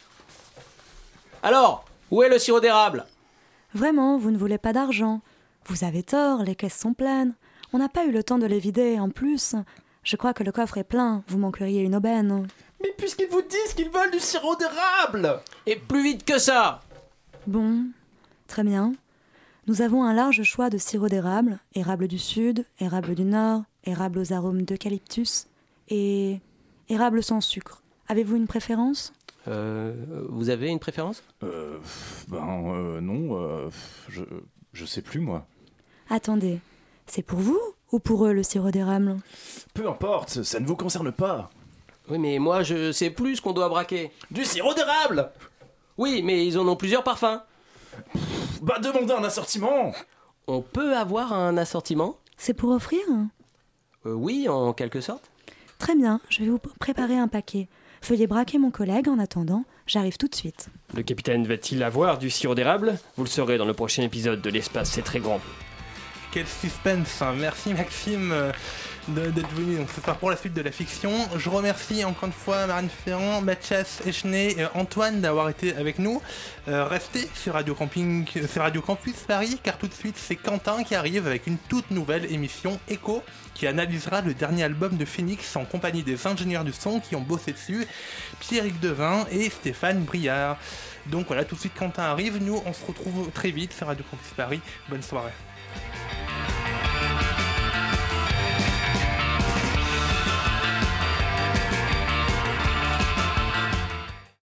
Alors, où est le sirop d'érable ? Vraiment, vous ne voulez pas d'argent. Vous avez tort, les caisses sont pleines. On n'a pas eu le temps de les vider, en plus. Je crois que le coffre est plein, vous manqueriez une aubaine. Mais puisqu'ils vous disent qu'ils veulent du sirop d'érable ! Et plus vite que ça ! Bon, très bien. Nous avons un large choix de sirop d'érable, érable du sud, érable du nord, érable aux arômes d'eucalyptus et érable sans sucre. Avez-vous une préférence ? Euh, vous avez une préférence ? Euh, ben euh, non, euh, je, je sais plus moi. Attendez, c'est pour vous ou pour eux le sirop d'érable ? Peu importe, ça ne vous concerne pas. Oui, mais moi, je sais plus ce qu'on doit braquer. Du sirop d'érable ! Oui, mais ils en ont plusieurs parfums. Bah, demandez un assortiment. On peut avoir un assortiment ? C'est pour offrir ? euh, Oui, en quelque sorte. Très bien, je vais vous préparer un paquet. Veuillez braquer mon collègue en attendant, j'arrive tout de suite. Le capitaine va-t-il avoir du sirop d'érable ? Vous le saurez dans le prochain épisode de L'espace c'est très grand. quel suspense. Merci Maxime euh, de- d'être venu. Donc, ce sera pour la suite de la fiction. Je remercie encore une fois Marine Ferrand, Mathias Echné et Antoine d'avoir été avec nous. Euh, restez sur Radio Camping, sur Radio Campus Paris, car tout de suite c'est Quentin qui arrive avec une toute nouvelle émission Echo qui analysera le dernier album de Phoenix en compagnie des ingénieurs du son qui ont bossé dessus, Pierrick Devin et Stéphane Briard. Donc voilà, tout de suite Quentin arrive, nous on se retrouve très vite sur Radio Campus Paris. Bonne soirée.